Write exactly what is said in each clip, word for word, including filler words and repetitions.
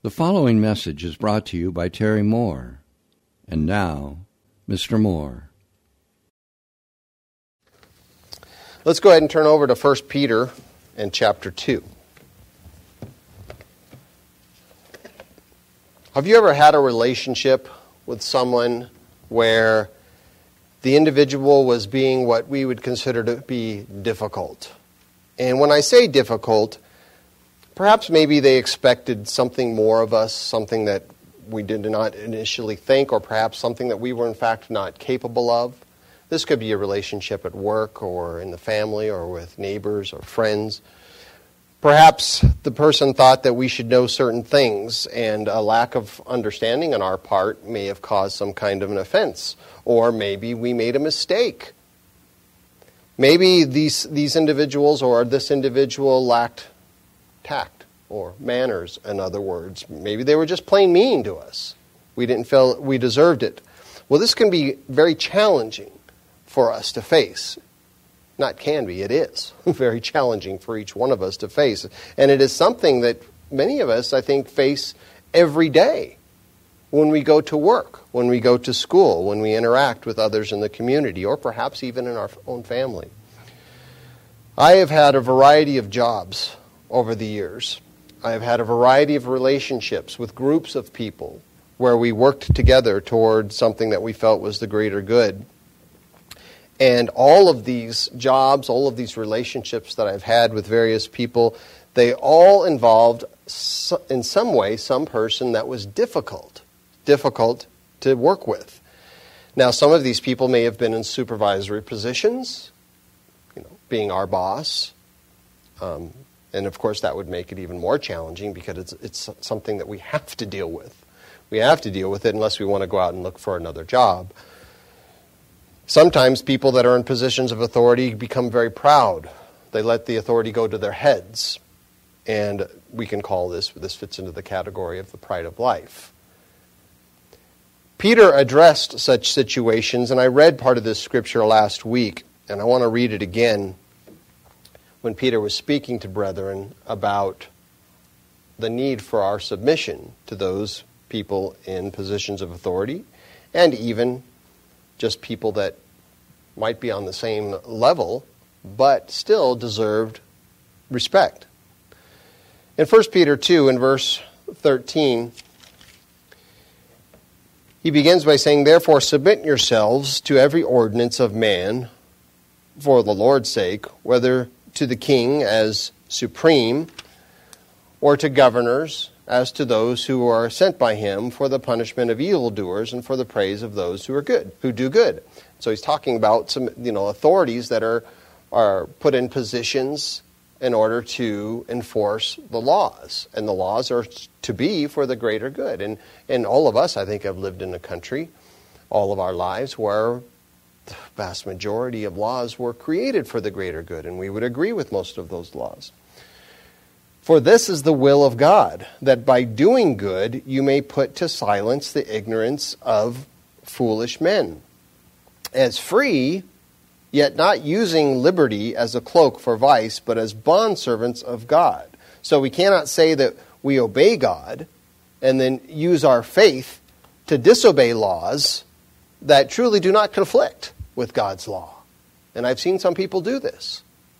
The following message is brought to you by Terry Moore. And now, Mister Moore. Let's go ahead and turn over to First Peter and chapter two. Have you ever had a relationship with someone where the individual was being what we would consider to be difficult? And when I say difficult, perhaps maybe they expected something more of us, something that we did not initially think, or perhaps something that we were in fact not capable of. This could be a relationship at work or in the family or with neighbors or friends. Perhaps the person thought that we should know certain things, and a lack of understanding on our part may have caused some kind of an offense. Or maybe we made a mistake. Maybe these these individuals or this individual lacked tact or manners, in other words. Maybe they were just plain mean to us. We didn't feel we deserved it. Well, this can be very challenging for us to face. Not can be, it is very challenging for each one of us to face. And it is something that many of us, I think, face every day when we go to work, when we go to school, when we interact with others in the community, or perhaps even in our own family. I have had a variety of jobs over the years. I have had a variety of relationships with groups of people where we worked together toward something that we felt was the greater good. And all of these jobs, all of these relationships that I've had with various people, they all involved in some way some person that was difficult, difficult to work with. Now, some of these people may have been in supervisory positions, you know, being our boss. Um, and of course, that would make it even more challenging because it's, it's something that we have to deal with. We have to deal with it unless we want to go out and look for another job. Sometimes people that are in positions of authority become very proud. They let the authority go to their heads. And we can call this, this fits into the category of the pride of life. Peter addressed such situations, and I read part of this scripture last week, and I want to read it again when Peter was speaking to brethren about the need for our submission to those people in positions of authority, and even just people that might be on the same level, but still deserved respect. In First Peter two, in verse thirteen, he begins by saying, "Therefore submit yourselves to every ordinance of man for the Lord's sake, whether to the king as supreme, or to governors as to those who are sent by him for the punishment of evildoers and for the praise of those who are good, who do good." So he's talking about some, you know, authorities that are are put in positions in order to enforce the laws. And the laws are to be for the greater good. And, and all of us, I think, have lived in a country all of our lives where the vast majority of laws were created for the greater good. And we would agree with most of those laws. "For this is the will of God, that by doing good you may put to silence the ignorance of foolish men. As free, yet not using liberty as a cloak for vice, but as bondservants of God." So we cannot say that we obey God and then use our faith to disobey laws that truly do not conflict with God's law. And I've seen some people do this.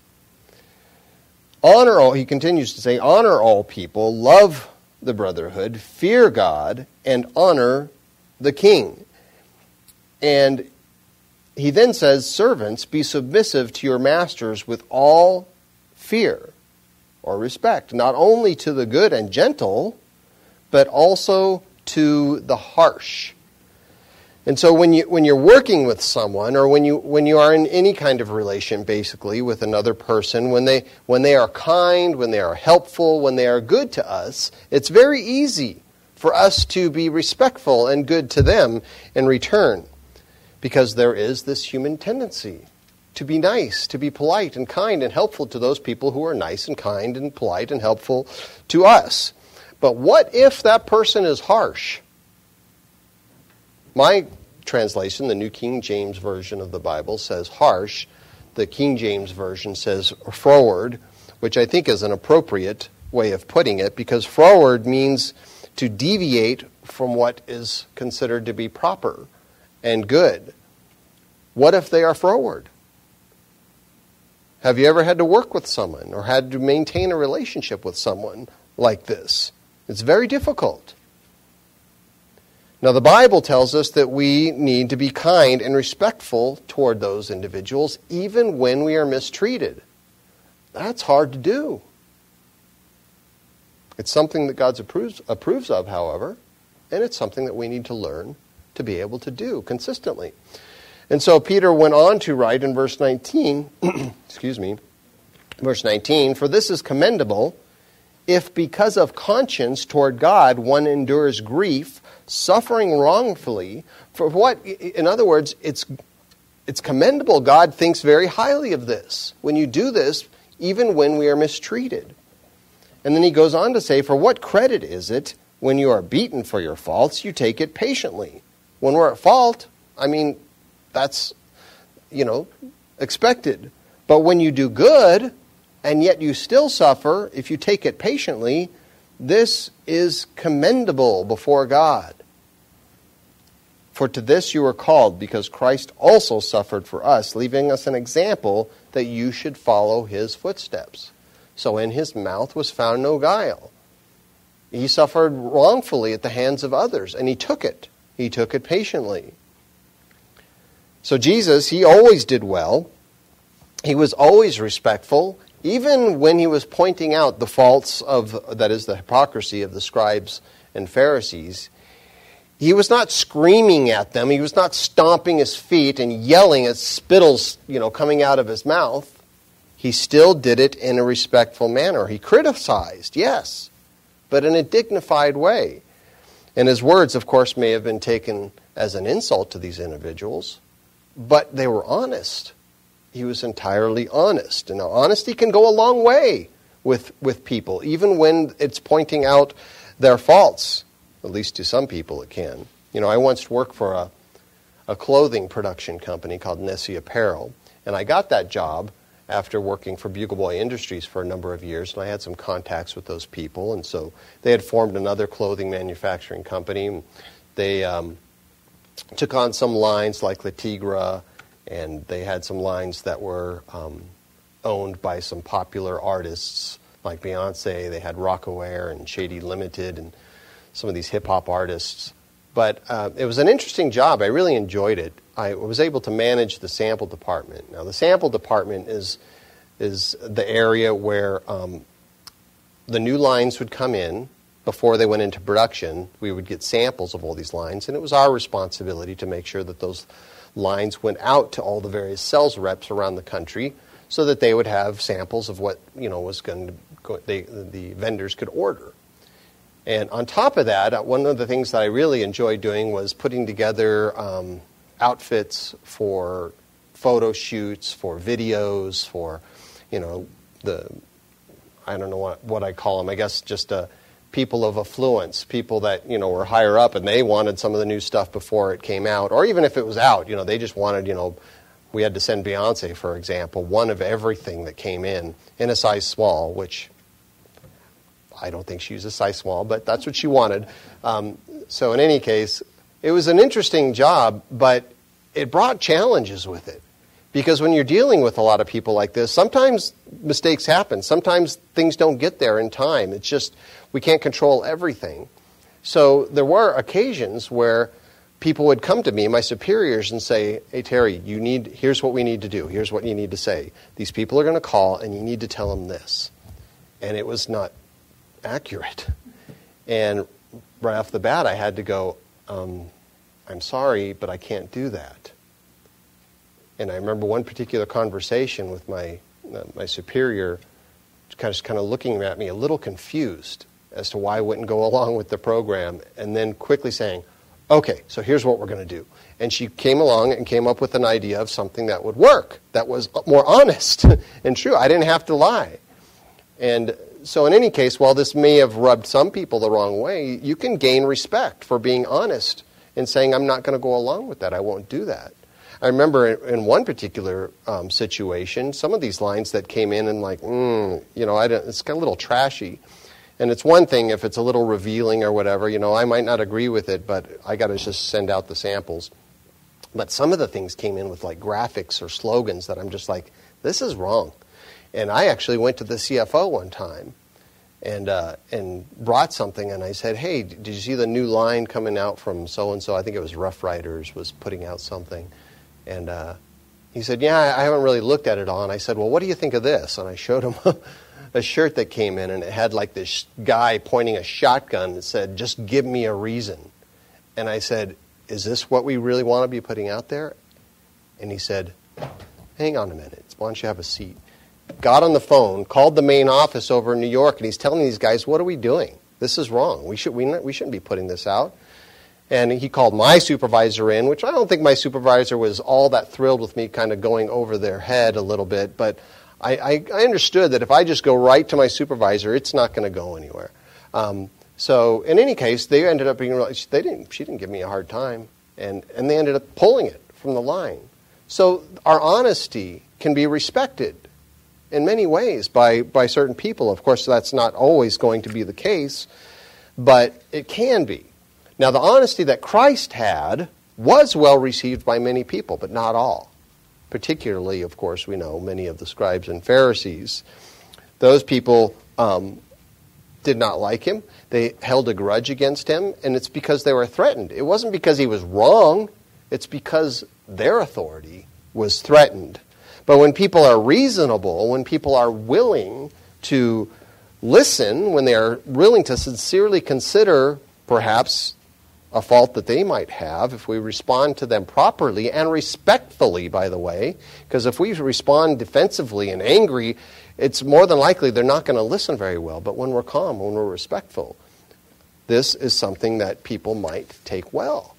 Honor all, he continues to say, honor all people, love the brotherhood, fear God, and honor the king. And he then says, servants, be submissive to your masters with all fear or respect, not only to the good and gentle, but also to the harsh. And so when you when you're working with someone, or when you when you are in any kind of relation, basically, with another person, when they when they are kind, when they are helpful, when they are good to us, it's very easy for us to be respectful and good to them in return. Because there is this human tendency to be nice, to be polite and kind and helpful to those people who are nice and kind and polite and helpful to us. But what if that person is harsh? My translation, the New King James Version of the Bible, says harsh. The King James Version says froward, which I think is an appropriate way of putting it, because froward means to deviate from what is considered to be proper and good? What if they are froward? Have you ever had to work with someone or had to maintain a relationship with someone like this? It's very difficult. Now, the Bible tells us that we need to be kind and respectful toward those individuals, even when we are mistreated. That's hard to do. It's something that God approves, approves of, however, and it's something that we need to learn to be able to do consistently. And so Peter went on to write in verse nineteen, excuse me, verse nineteen, "For this is commendable, if because of conscience toward God one endures grief, suffering wrongfully, for what?" In other words, it's it's commendable. God thinks very highly of this. When you do this, even when we are mistreated. And then he goes on to say, "For what credit is it when you are beaten for your faults, you take it patiently?" When we're at fault, I mean, that's, you know, expected. But when you do good, and yet you still suffer, if you take it patiently, this is commendable before God. "For to this you were called, because Christ also suffered for us, leaving us an example that you should follow his footsteps. So in his mouth was found no guile." He suffered wrongfully at the hands of others, and he took it. He took it patiently. So Jesus, he always did well. He was always respectful, even when he was pointing out the faults of, that is, the hypocrisy of the scribes and Pharisees. He was not screaming at them. He was not stomping his feet and yelling at spittles, you know, coming out of his mouth. He still did it in a respectful manner. He criticized, yes, but in a dignified way. And his words, of course, may have been taken as an insult to these individuals, but they were honest. He was entirely honest. And now, honesty can go a long way with, with people, even when it's pointing out their faults. At least to some people it can. You know, I once worked for a, a clothing production company called Nessie Apparel, and I got that job after working for Bugle Boy Industries for a number of years, and I had some contacts with those people, and so they had formed another clothing manufacturing company. They um, took on some lines like Le Tigre, and they had some lines that were um, owned by some popular artists like Beyonce. They had Rocawear and Shady Limited and some of these hip-hop artists. But uh, it was an interesting job. I really enjoyed it. I was able to manage the sample department. Now, the sample department is is the area where um, the new lines would come in before they went into production. We would get samples of all these lines, and it was our responsibility to make sure that those lines went out to all the various sales reps around the country so that they would have samples of what, you know, was going to go, they, the vendors could order. And on top of that, one of the things that I really enjoyed doing was putting together um, outfits for photo shoots, for videos, for, you know, the, I don't know what, what I call them, I guess just uh, people of affluence, people that, you know, were higher up and they wanted some of the new stuff before it came out, or even if it was out, you know, they just wanted, you know, we had to send Beyonce, for example, one of everything that came in, in a size small, which I don't think she was a size small, but that's what she wanted. Um, so in any case, it was an interesting job, but it brought challenges with it. Because when you're dealing with a lot of people like this, sometimes mistakes happen. Sometimes things don't get there in time. It's just we can't control everything. So there were occasions where people would come to me, my superiors, and say, "Hey, Terry, you need. here's what we need to do. Here's what you need to say. These people are going to call, and you need to tell them this." And it was not accurate. And right off the bat, I had to go, um, "I'm sorry, but I can't do that." And I remember one particular conversation with my uh, my superior, kind of kind of looking at me a little confused as to why I wouldn't go along with the program, and then quickly saying, "Okay, so here's what we're going to do." And she came along and came up with an idea of something that would work, that was more honest and true. I didn't have to lie. And so in any case, while this may have rubbed some people the wrong way, you can gain respect for being honest and saying, "I'm not going to go along with that. I won't do that." I remember in one particular um, situation, some of these lines that came in and like, mm, you know, I don't, it's got a little trashy. And it's one thing if it's a little revealing or whatever, you know, I might not agree with it, but I got to just send out the samples. But some of the things came in with like graphics or slogans that I'm just like, this is wrong. And I actually went to the C F O one time and uh, and brought something, and I said, hey, did you see the new line coming out from so-and-so? I think it was Rough Riders was putting out something. And uh, he said, yeah, I haven't really looked at it all. And I said, well, what do you think of this? And I showed him a shirt that came in, and it had like this guy pointing a shotgun that said, just give me a reason. And I said, is this what we really want to be putting out there? And he said, hang on a minute. Why don't you have a seat? Got on the phone, called the main office over in New York, and he's telling these guys, what are we doing? This is wrong. We, should, we, not, we shouldn't be putting this out. And he called my supervisor in, which I don't think my supervisor was all that thrilled with me kind of going over their head a little bit, but I, I, I understood that if I just go right to my supervisor, it's not going to go anywhere. Um, so in any case, they ended up being really, they didn't, she didn't give me a hard time, and, and they ended up pulling it from the line. So our honesty can be respected in many ways by, by certain people. Of course, that's not always going to be the case, but it can be. Now, the honesty that Christ had was well received by many people, but not all. Particularly, of course, we know many of the scribes and Pharisees. Those people um, did not like him. They held a grudge against him, and it's because they were threatened. It wasn't because he was wrong. It's because their authority was threatened. But when people are reasonable, when people are willing to listen, when they are willing to sincerely consider perhaps a fault that they might have, if we respond to them properly and respectfully, by the way, because if we respond defensively and angry, it's more than likely they're not going to listen very well. But when we're calm, when we're respectful, this is something that people might take well.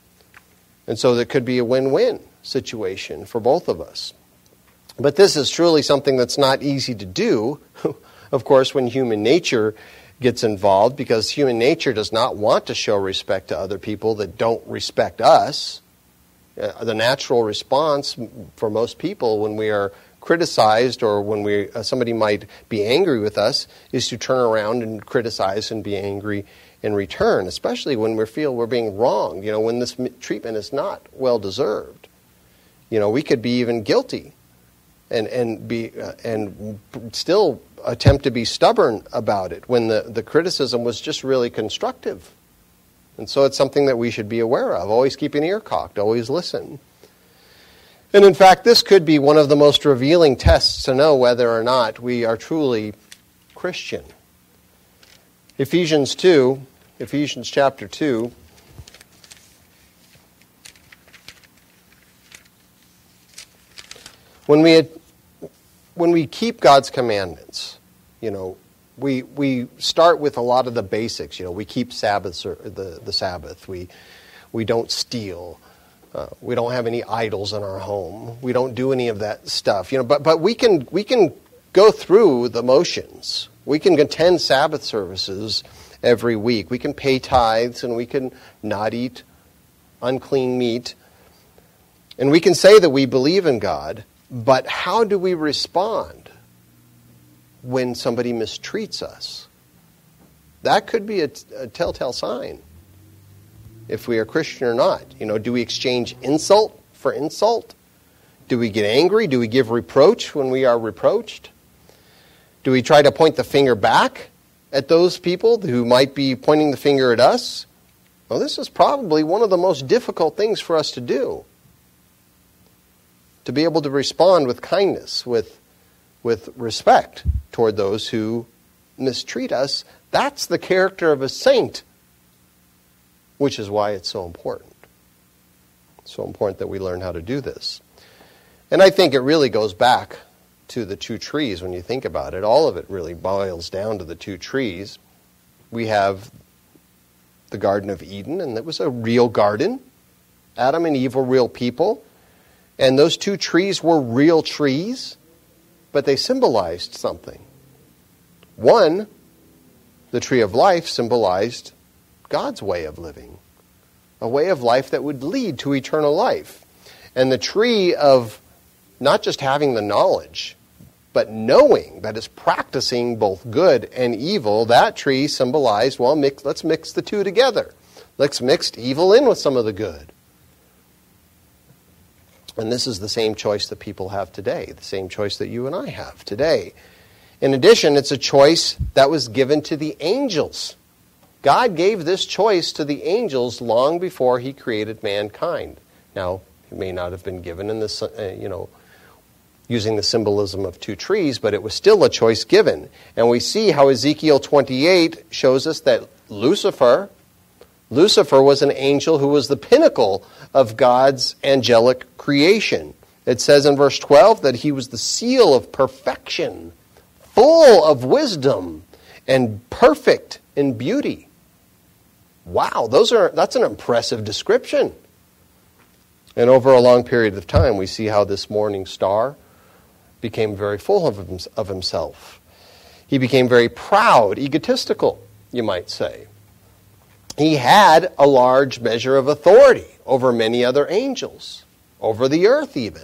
And so there could be a win-win situation for both of us. But this is truly something that's not easy to do, of course, when human nature gets involved, because human nature does not want to show respect to other people that don't respect us. Uh, the natural response for most people when we are criticized or when we uh, somebody might be angry with us is to turn around and criticize and be angry in return, especially when we feel we're being wronged, you know, when this treatment is not well deserved. You know, we could be even guilty and and be uh, and still attempt to be stubborn about it when the, the criticism was just really constructive. And so it's something that we should be aware of. Always keep an ear cocked, always listen. And in fact, this could be one of the most revealing tests to know whether or not we are truly Christian. Ephesians two, Ephesians chapter two. When we had, when we keep God's commandments, you know, we we start with a lot of the basics. You know, we keep Sabbaths, or the the Sabbath. We we don't steal. Uh, we don't have any idols in our home. We don't do any of that stuff. You know, but but we can we can go through the motions. We can attend Sabbath services every week. We can pay tithes, and we can not eat unclean meat. And we can say that we believe in God, but how do we respond when somebody mistreats us? That could be a, a telltale sign if we are Christian or not. You know, do we exchange insult for insult? Do we get angry? Do we give reproach when we are reproached? Do we try to point the finger back at those people who might be pointing the finger at us? Well, this is probably one of the most difficult things for us to do. To be able to respond with kindness, with, with respect toward those who mistreat us. That's the character of a saint, which is why it's so important. It's so important that we learn how to do this. And I think it really goes back to the two trees when you think about it. All of it really boils down to the two trees. We have the Garden of Eden, and it was a real garden. Adam and Eve were real people. And those two trees were real trees, but they symbolized something. One, the tree of life, symbolized God's way of living, a way of life that would lead to eternal life. And the tree of not just having the knowledge, but knowing, that is practicing both good and evil, that tree symbolized, well, mix, let's mix the two together. Let's mix evil in with some of the good. And this is the same choice that people have today, the same choice that you and I have today. In addition, it's a choice that was given to the angels. God gave this choice to the angels long before he created mankind. Now, it may not have been given in this, uh, you know, using the symbolism of two trees, but it was still a choice given. And we see how Ezekiel twenty-eight shows us that Lucifer, Lucifer was an angel who was the pinnacle of God's angelic creation. It says in verse twelve that he was the seal of perfection, full of wisdom, and perfect in beauty. Wow, those are that's an impressive description. And over a long period of time, we see how this morning star became very full of, him, of himself. He became very proud, egotistical, you might say. He had a large measure of authority over many other angels, over the earth even.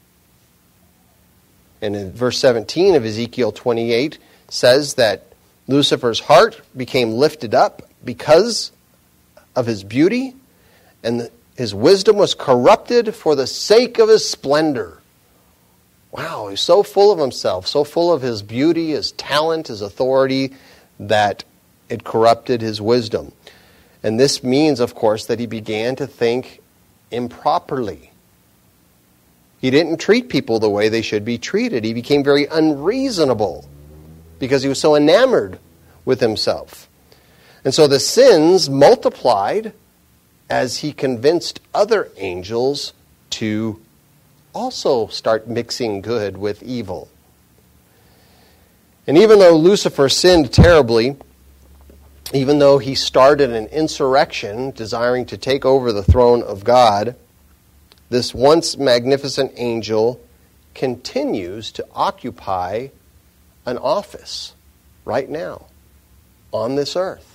And in verse seventeen of Ezekiel twenty-eight says that Lucifer's heart became lifted up because of his beauty, and his wisdom was corrupted for the sake of his splendor. Wow, he's so full of himself, so full of his beauty, his talent, his authority, that it corrupted his wisdom. And this means, of course, that he began to think improperly. He didn't treat people the way they should be treated. He became very unreasonable because he was so enamored with himself. And so the sins multiplied as he convinced other angels to also start mixing good with evil. And even though Lucifer sinned terribly, even though he started an insurrection desiring to take over the throne of God, this once magnificent angel continues to occupy an office right now on this earth.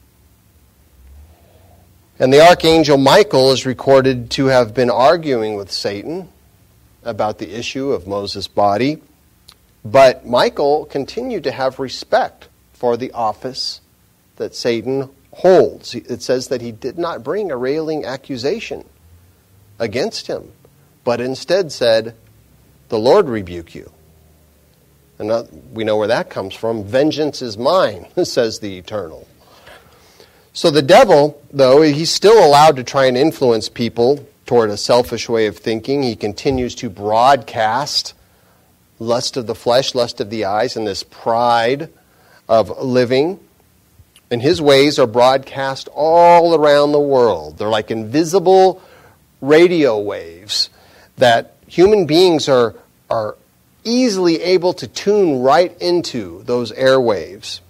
And the archangel Michael is recorded to have been arguing with Satan about the issue of Moses' body. But Michael continued to have respect for the office that Satan holds. It says that he did not bring a railing accusation against him, but instead said, "The Lord rebuke you." And we know where that comes from. "Vengeance is mine," says the Eternal. So the devil, though, he's still allowed to try and influence people toward a selfish way of thinking. He continues to broadcast lust of the flesh, lust of the eyes, and this pride of living. And his ways are broadcast all around the world. They're like invisible radio waves that human beings are, are easily able to tune right into those airwaves.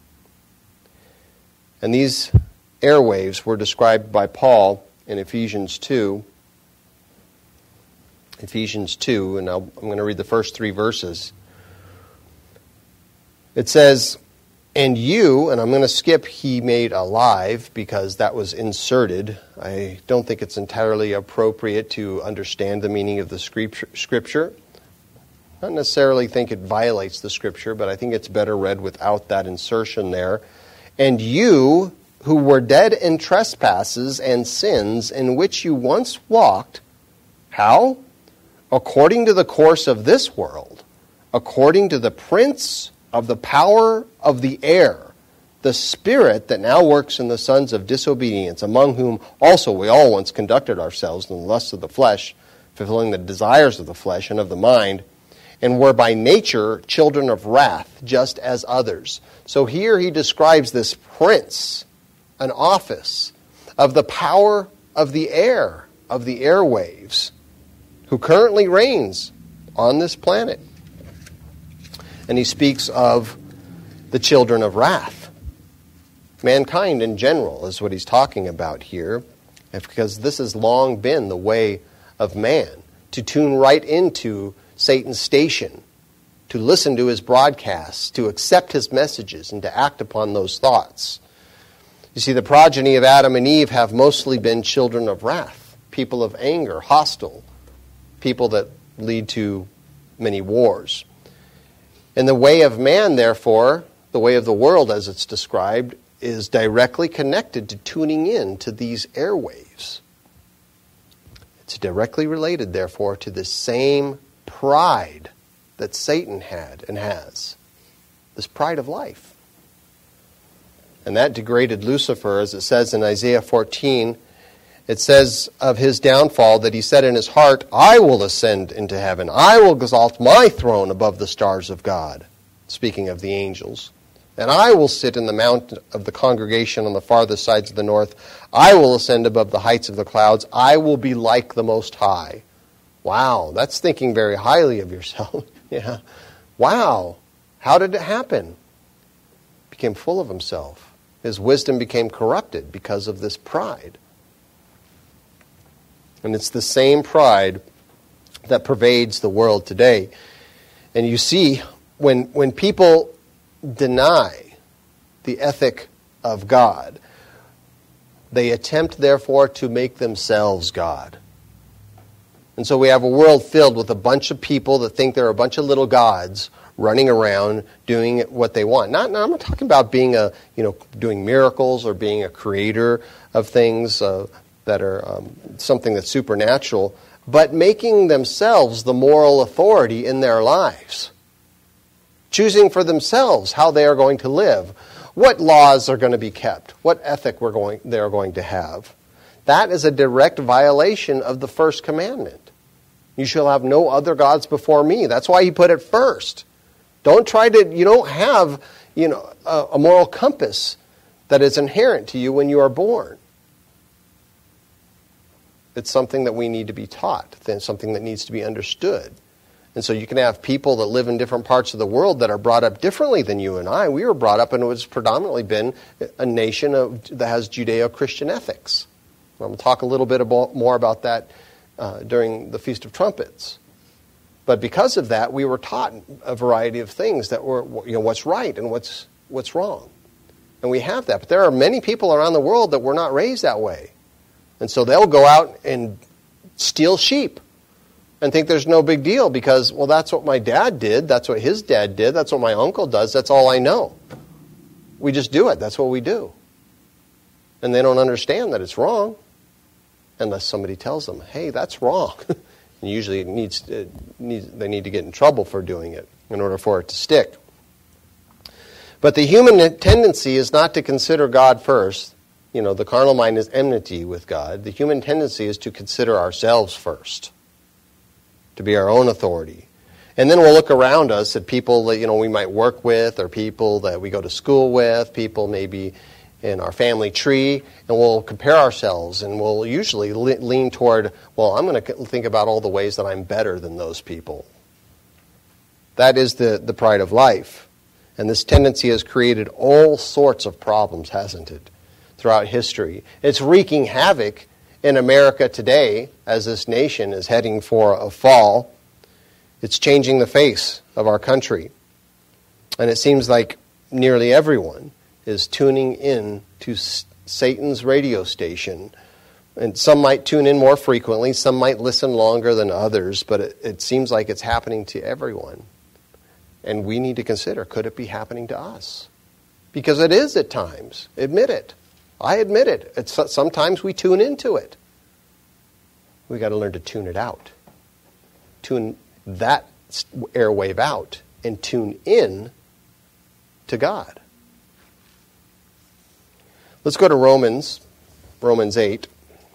And these airwaves were described by Paul in Ephesians two. Ephesians two, and I'll, I'm going to read the first three verses. It says, "And you," and I'm going to skip "he made alive" because that was inserted. I don't think it's entirely appropriate to understand the meaning of the scripture. I don't necessarily think it violates the scripture, but I think it's better read without that insertion there. "And you, who were dead in trespasses and sins, in which you once walked," how? "According to the course of this world, according to the prince of the power of the air, the spirit that now works in the sons of disobedience, among whom also we all once conducted ourselves in the lusts of the flesh, fulfilling the desires of the flesh and of the mind, and were by nature children of wrath, just as others." So here he describes this prince, an office, of the power of the air, of the airwaves, who currently reigns on this planet. And he speaks of the children of wrath. Mankind in general is what he's talking about here, because this has long been the way of man, to tune right into Satan's station, to listen to his broadcasts, to accept his messages, and to act upon those thoughts. You see, the progeny of Adam and Eve have mostly been children of wrath, people of anger, hostile, people that lead to many wars. And the way of man, therefore, the way of the world as it's described, is directly connected to tuning in to these airwaves. It's directly related, therefore, to the same pride that Satan had and has. This pride of life. And that degraded Lucifer, as it says in Isaiah fourteen. It says of his downfall that he said in his heart, I will ascend into heaven. I will exalt my throne above the stars of God. Speaking of the angels. And I will sit in the mount of the congregation on the farthest sides of the north. I will ascend above the heights of the clouds. I will be like the Most High. Wow, that's thinking very highly of yourself. Yeah. Wow. How did it happen? Became full of himself. His wisdom became corrupted because of this pride. And it's the same pride that pervades the world today. And you see, when when people deny the ethic of God, they attempt, therefore, to make themselves God. And so we have a world filled with a bunch of people that think they're a bunch of little gods running around doing what they want. Not, I'm not talking about being a, you know, doing miracles or being a creator of things uh, that are um, something that's supernatural, but making themselves the moral authority in their lives. Choosing for themselves how they are going to live, what laws are going to be kept, what ethic we're going, they are going to have. That is a direct violation of the first commandment. You shall have no other gods before me. That's why he put it first. Don't try to, you don't have, you know, a, a moral compass that is inherent to you when you are born. It's something that we need to be taught, something that needs to be understood. And so you can have people that live in different parts of the world that are brought up differently than you and I. We were brought up, and it was predominantly been a nation of, that has Judeo-Christian ethics. I'm going to talk a little bit about, more about that uh, during the Feast of Trumpets. But because of that, we were taught a variety of things that were, you know, what's right and what's what's wrong. And we have that. But there are many people around the world that were not raised that way. And so they'll go out and steal sheep and think there's no big deal because, well, that's what my dad did. That's what his dad did. That's what my uncle does. That's all I know. We just do it. That's what we do. And they don't understand that it's wrong unless somebody tells them, hey, that's wrong. And usually it needs, it needs, they need to get in trouble for doing it in order for it to stick. But the human tendency is not to consider God first. You know, the carnal mind is enmity with God. The human tendency is to consider ourselves first, to be our own authority. And then we'll look around us at people that, you know, we might work with, or people that we go to school with, people maybe in our family tree, and we'll compare ourselves, and we'll usually le- lean toward, well, I'm going to think about all the ways that I'm better than those people. That is the, the pride of life. And this tendency has created all sorts of problems, hasn't it, throughout history. It's wreaking havoc in America today as this nation is heading for a fall. It's changing the face of our country. And it seems like nearly everyone is tuning in to Satan's radio station. And some might tune in more frequently, some might listen longer than others, but it, it seems like it's happening to everyone. And we need to consider, could it be happening to us? Because it is at times. Admit it. I admit it. It's, sometimes we tune into it. We've got to learn to tune it out. Tune that airwave out and tune in to God. Let's go to Romans, Romans eight.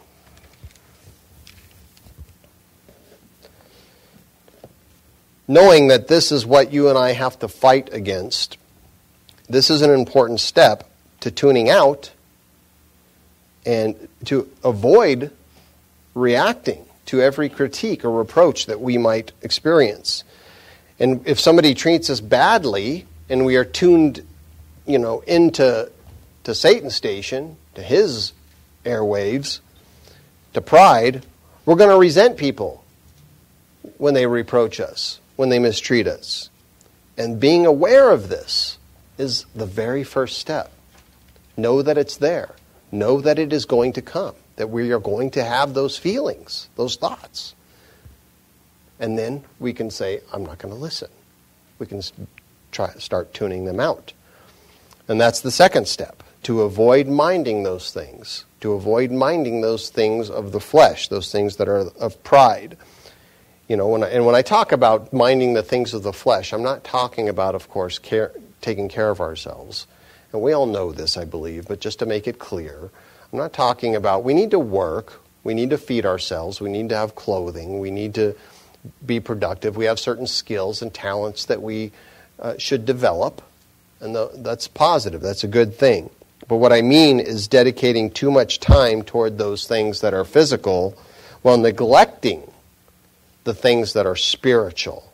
Knowing that this is what you and I have to fight against, this is an important step to tuning out and to avoid reacting to every critique or reproach that we might experience. And if somebody treats us badly and we are tuned, you know, into to Satan's station, to his airwaves, to pride, we're going to resent people when they reproach us, when they mistreat us. And being aware of this is the very first step. Know that it's there. Know that it is going to come, that we are going to have those feelings, those thoughts. And then we can say, I'm not going to listen. We can try start tuning them out. And that's the second step, to avoid minding those things, to avoid minding those things of the flesh, those things that are of pride. You know, when I, and when I talk about minding the things of the flesh, I'm not talking about, of course, care, taking care of ourselves. And we all know this, I believe, but just to make it clear, I'm not talking about, we need to work, we need to feed ourselves, we need to have clothing, we need to be productive, we have certain skills and talents that we uh, should develop, and the, that's positive, that's a good thing. But what I mean is dedicating too much time toward those things that are physical while neglecting the things that are spiritual.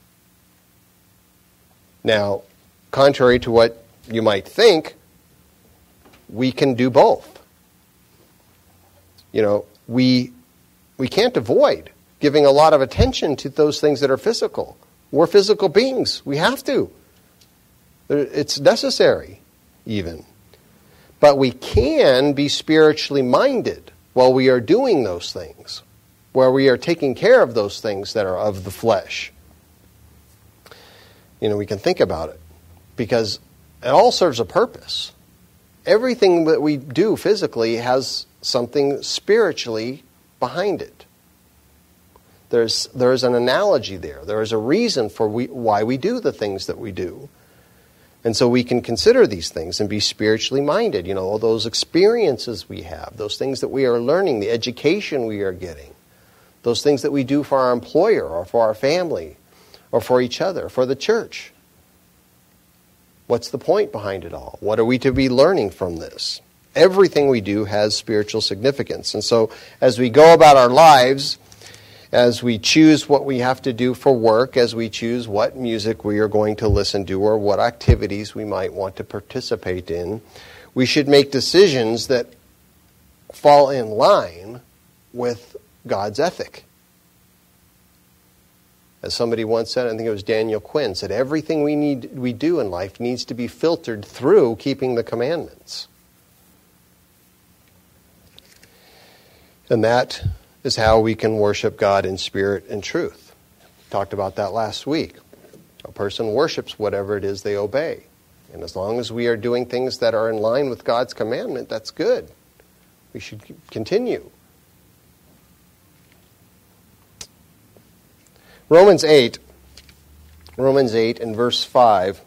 Now, contrary to what you might think, we can do both. You know, we we can't avoid giving a lot of attention to those things that are physical. We're physical beings. We have to. It's necessary, even. But we can be spiritually minded while we are doing those things, where we are taking care of those things that are of the flesh. You know, we can think about it, because it all serves a purpose. Everything that we do physically has something spiritually behind it. There's there's an analogy there. There is a reason for we, why we do the things that we do. And so we can consider these things and be spiritually minded. You know, all those experiences we have, those things that we are learning, the education we are getting, those things that we do for our employer or for our family or for each other, for the church. What's the point behind it all? What are we to be learning from this? Everything we do has spiritual significance. And so as we go about our lives, as we choose what we have to do for work, as we choose what music we are going to listen to or what activities we might want to participate in, we should make decisions that fall in line with God's ethic. As somebody once said, I think it was Daniel Quinn, said everything we need we do in life needs to be filtered through keeping the commandments. And that is how we can worship God in spirit and truth. We talked about that last week. A person worships whatever it is they obey. And as long as we are doing things that are in line with God's commandment, that's good. We should continue. Romans eight, Romans eight and verse five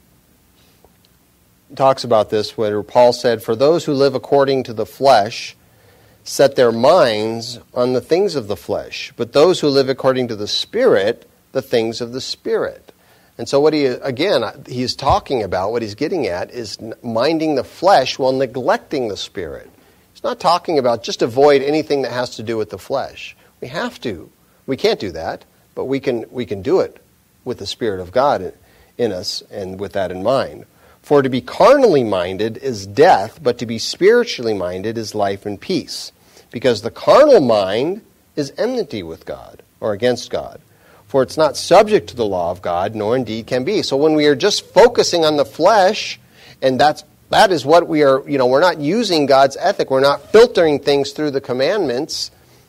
talks about this, where Paul said, "For those who live according to the flesh set their minds on the things of the flesh, but those who live according to the Spirit, the things of the Spirit." And so what he, again, he's talking about, what he's getting at, is minding the flesh while neglecting the Spirit. He's not talking about just avoid anything that has to do with the flesh. We have to. We can't do that, but we can we can do it with the Spirit of God in us and with that in mind. For to be carnally minded is death, but to be spiritually minded is life and peace. Because the carnal mind is enmity with God, or against God. For it's not subject to the law of God, nor indeed can be. So when we are just focusing on the flesh, and that's that is what we are, you know, we're not using God's ethic, we're not filtering things through the commandments,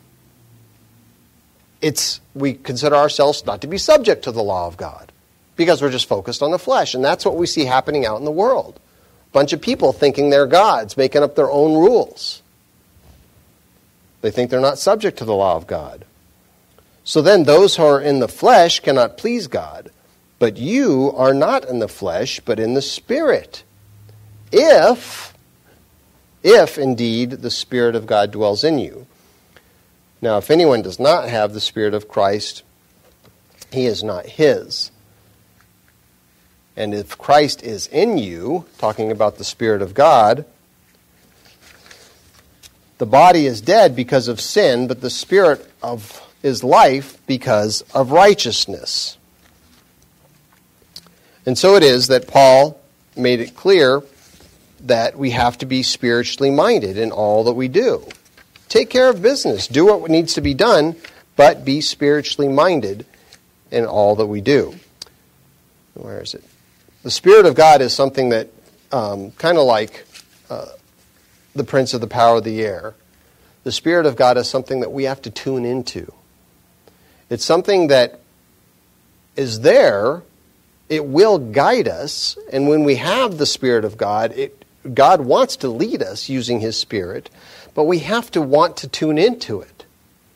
it's we consider ourselves not to be subject to the law of God. Because we're just focused on the flesh. And that's what we see happening out in the world. A bunch of people thinking they're gods, making up their own rules. They think they're not subject to the law of God. So then those who are in the flesh cannot please God. But you are not in the flesh, but in the Spirit. If, if indeed the Spirit of God dwells in you. Now, if anyone does not have the Spirit of Christ, he is not his. And if Christ is in you, talking about the Spirit of God, the body is dead because of sin, but the Spirit of is life because of righteousness. And so it is that Paul made it clear that we have to be spiritually minded in all that we do. Take care of business. Do what needs to be done, but be spiritually minded in all that we do. Where is it? The Spirit of God is something that, um, kind of like uh, the prince of the power of the air, the Spirit of God is something that we have to tune into. It's something that is there it will guide us. And when we have the Spirit of God, it, God wants to lead us using His Spirit, but we have to want to tune into it.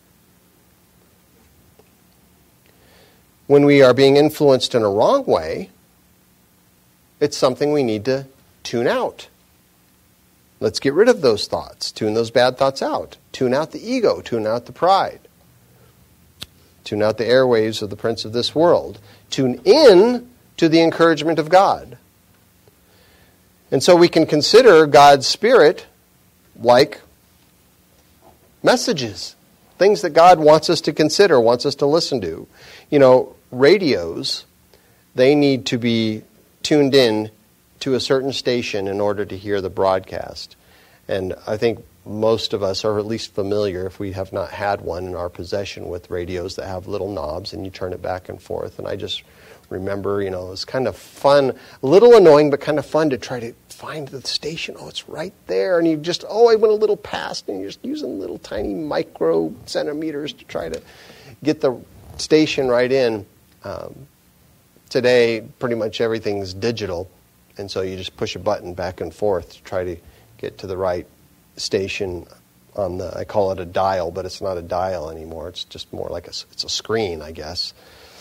When we are being influenced in a wrong way, it's something we need to tune out. Let's get rid of those thoughts. Tune those bad thoughts out. Tune out the ego. Tune out the pride. Tune out the airwaves of the prince of this world. Tune in to the encouragement of God. And so we can consider God's Spirit like messages, things that God wants us to consider, wants us to listen to. You know, radios, they need to be tuned in to a certain station in order to hear the broadcast. And I think most of us are at least familiar, if we have not had one in our possession, with radios that have little knobs and you turn it back and forth. And I just remember, you know, it was kind of fun, a little annoying, but kind of fun to try to find the station. Oh, it's right there. And you just, oh, I went a little past, and you're just using little tiny micro centimeters to try to get the station right in. Um, today, pretty much everything's digital. And so you just push a button back and forth to try to get to the right station on the, I call it a dial, but it's not a dial anymore. It's just more like a, it's a screen, I guess.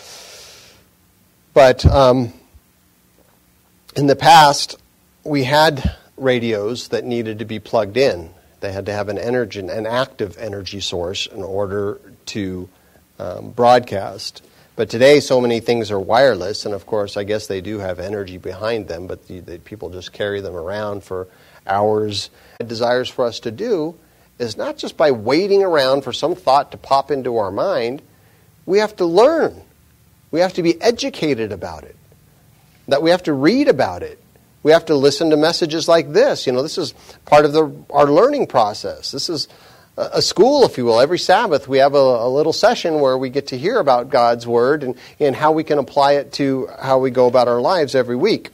But um, in the past, we had radios that needed to be plugged in. They had to have an energy, an active energy source in order to um, broadcast. But today, so many things are wireless, and of course, I guess they do have energy behind them, but the, the people just carry them around for hours. What it desires for us to do is not just by waiting around for some thought to pop into our mind. We have to learn. We have to be educated about it. That we have to read about it. We have to listen to messages like this. You know, this is part of the our learning process. This is a school, if you will. Every Sabbath we have a, a little session where we get to hear about God's Word and, and how we can apply it to how we go about our lives every week.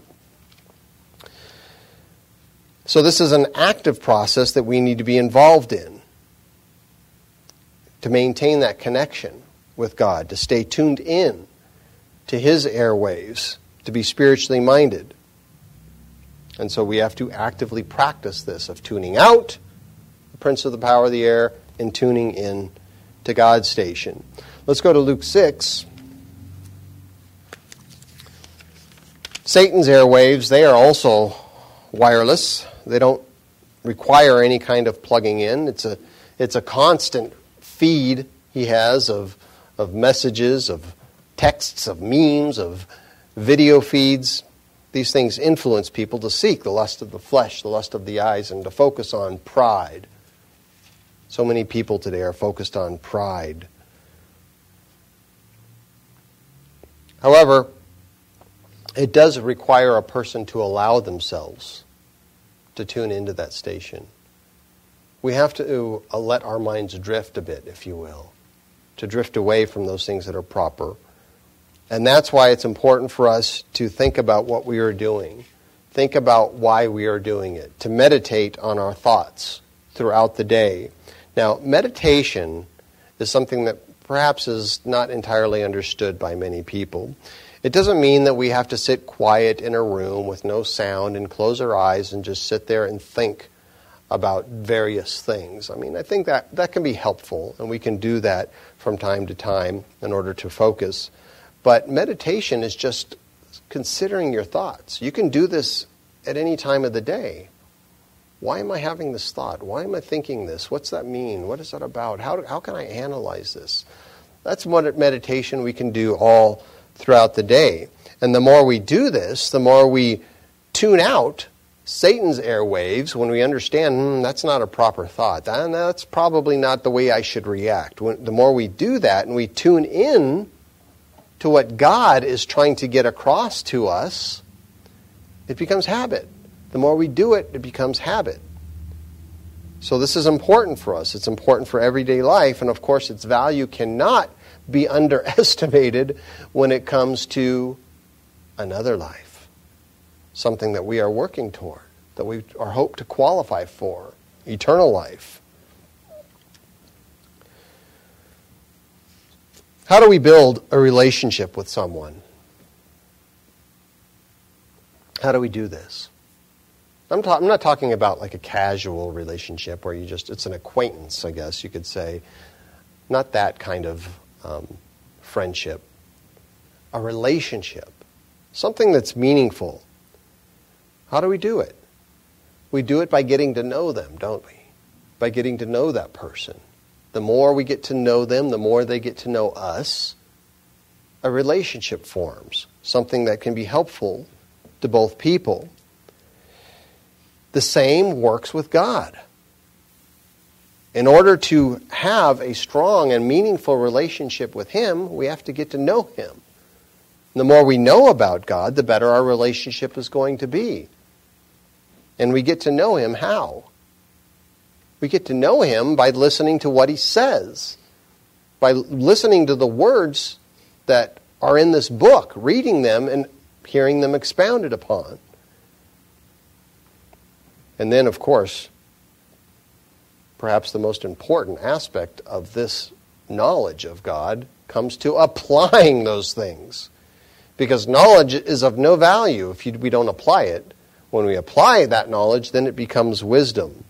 So this is an active process that we need to be involved in to maintain that connection with God, to stay tuned in to His airwaves, to be spiritually minded. And so we have to actively practice this of tuning out prince of the power of the air, and tuning in to God's station. Let's go to Luke six. Satan's airwaves, they are also wireless. They don't require any kind of plugging in. It's a it's a constant feed he has of of messages, of texts, of memes, of video feeds. These things influence people to seek the lust of the flesh, the lust of the eyes, and to focus on pride. So many people today are focused on pride. However, it does require a person to allow themselves to tune into that station. We have to uh, let our minds drift a bit, if you will, to drift away from those things that are proper. And that's why it's important for us to think about what we are doing. Think about why we are doing it. To meditate on our thoughts throughout the day. Now, meditation is something that perhaps is not entirely understood by many people. It doesn't mean that we have to sit quiet in a room with no sound and close our eyes and just sit there and think about various things. I mean, I think that, that can be helpful, and we can do that from time to time in order to focus. But meditation is just considering your thoughts. You can do this at any time of the day. Why am I having this thought? Why am I thinking this? What's that mean? What is that about? How, how can I analyze this? That's what meditation we can do all throughout the day. And the more we do this, the more we tune out Satan's airwaves when we understand, hmm, that's not a proper thought. That, that's probably not the way I should react. When, the more we do that and we tune in to what God is trying to get across to us, it becomes habit. The more we do it, it becomes habit. So this is important for us. It's important for everyday life. And of course, its value cannot be underestimated when it comes to another life. Something that we are working toward, that we are hoped to qualify for, eternal life. How do we build a relationship with someone? How do we do this? I'm, ta- I'm not talking about like a casual relationship where you just, it's an acquaintance, I guess you could say. Not that kind of um, friendship. A relationship. Something that's meaningful. How do we do it? We do it by getting to know them, don't we? By getting to know that person. The more we get to know them, the more they get to know us. A relationship forms. Something that can be helpful to both people. The same works with God. In order to have a strong and meaningful relationship with Him, we have to get to know Him. And the more we know about God, the better our relationship is going to be. And we get to know Him how? We get to know Him by listening to what He says. By listening to the words that are in this book, reading them and hearing them expounded upon. And then, of course, perhaps the most important aspect of this knowledge of God comes to applying those things. Because knowledge is of no value if you, we don't apply it. When we apply that knowledge, then it becomes wisdom.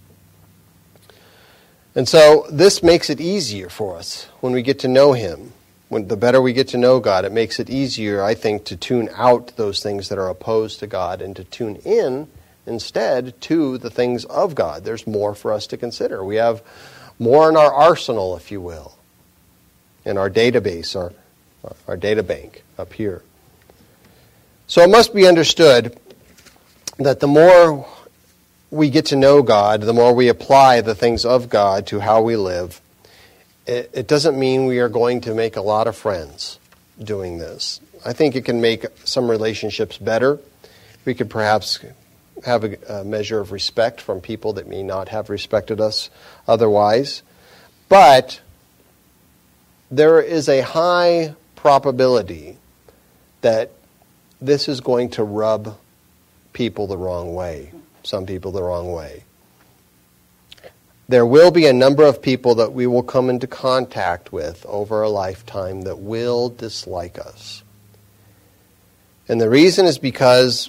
And so this makes it easier for us when we get to know Him. When the better we get to know God, it makes it easier, I think, to tune out those things that are opposed to God and to tune in instead to the things of God. There's more for us to consider. We have more in our arsenal, if you will, in our database, our, our data bank up here. So it must be understood that the more we get to know God, the more we apply the things of God to how we live, it, it doesn't mean we are going to make a lot of friends doing this. I think it can make some relationships better. We could perhaps have a, a measure of respect from people that may not have respected us otherwise. But there is a high probability that this is going to rub people the wrong way, some people the wrong way. There will be a number of people that we will come into contact with over a lifetime that will dislike us. And the reason is because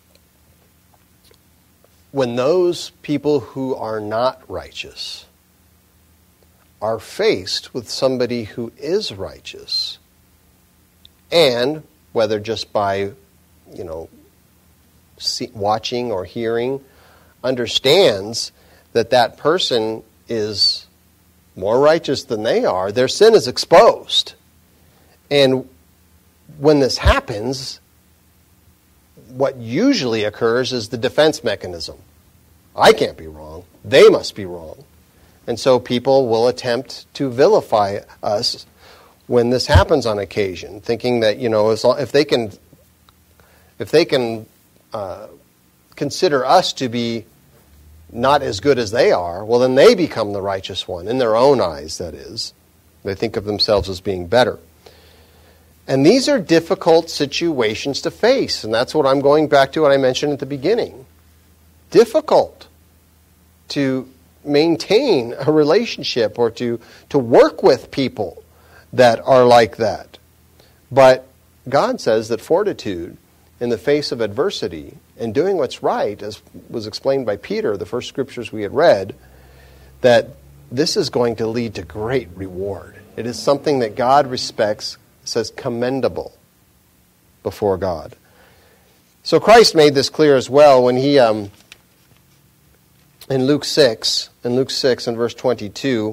when those people who are not righteous are faced with somebody who is righteous, and whether just by, you know, see, watching or hearing, understands that that person is more righteous than they are, their sin is exposed. And when this happens, what usually occurs is the defense mechanism. I can't be wrong. They must be wrong. And so people will attempt to vilify us when this happens on occasion, thinking that, you know, if they can, if they can uh, consider us to be not as good as they are, well, then they become the righteous one, in their own eyes, that is. They think of themselves as being better. And these are difficult situations to face, and that's what I'm going back to what I mentioned at the beginning. Difficult to maintain a relationship or to, to work with people that are like that. But God says that fortitude in the face of adversity and doing what's right, as was explained by Peter, the first scriptures we had read, that this is going to lead to great reward. It is something that God respects, says commendable before God. So Christ made this clear as well when he, um, in Luke six, in Luke six and verse twenty-two,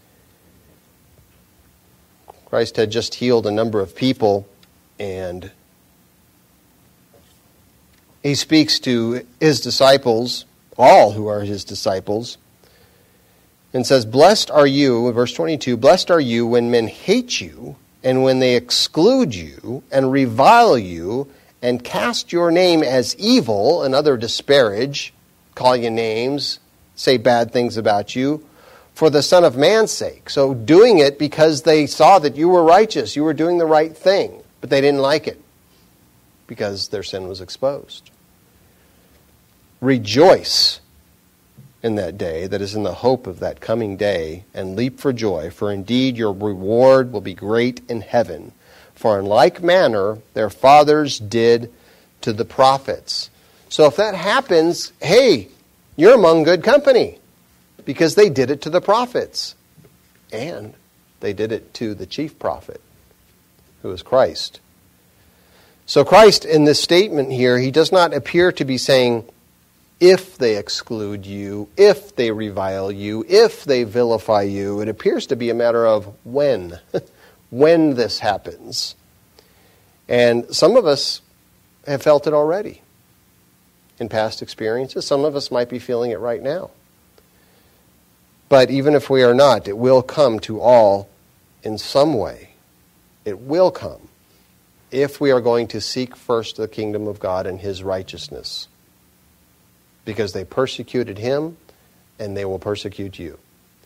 Christ had just healed a number of people, and he speaks to his disciples, all who are his disciples, and says, "Blessed are you," verse twenty-two, "blessed are you when men hate you, and when they exclude you, and revile you, and cast your name as evil," and other disparage, call you names, say bad things about you, "for the Son of Man's sake." So doing it because they saw that you were righteous, you were doing the right thing, but they didn't like it because their sin was exposed. Rejoice in that day that is in the hope of that coming day, and leap for joy, for indeed your reward will be great in heaven. For in like manner their fathers did to the prophets. So if that happens, hey, you're among good company, because they did it to the prophets. And they did it to the chief prophet, who is Christ. So Christ, in this statement here, he does not appear to be saying, if they exclude you, if they revile you, if they vilify you. It appears to be a matter of when, when this happens. And some of us have felt it already in past experiences. Some of us might be feeling it right now. But even if we are not, it will come to all in some way. It will come if we are going to seek first the kingdom of God and his righteousness. Because they persecuted him, and they will persecute you.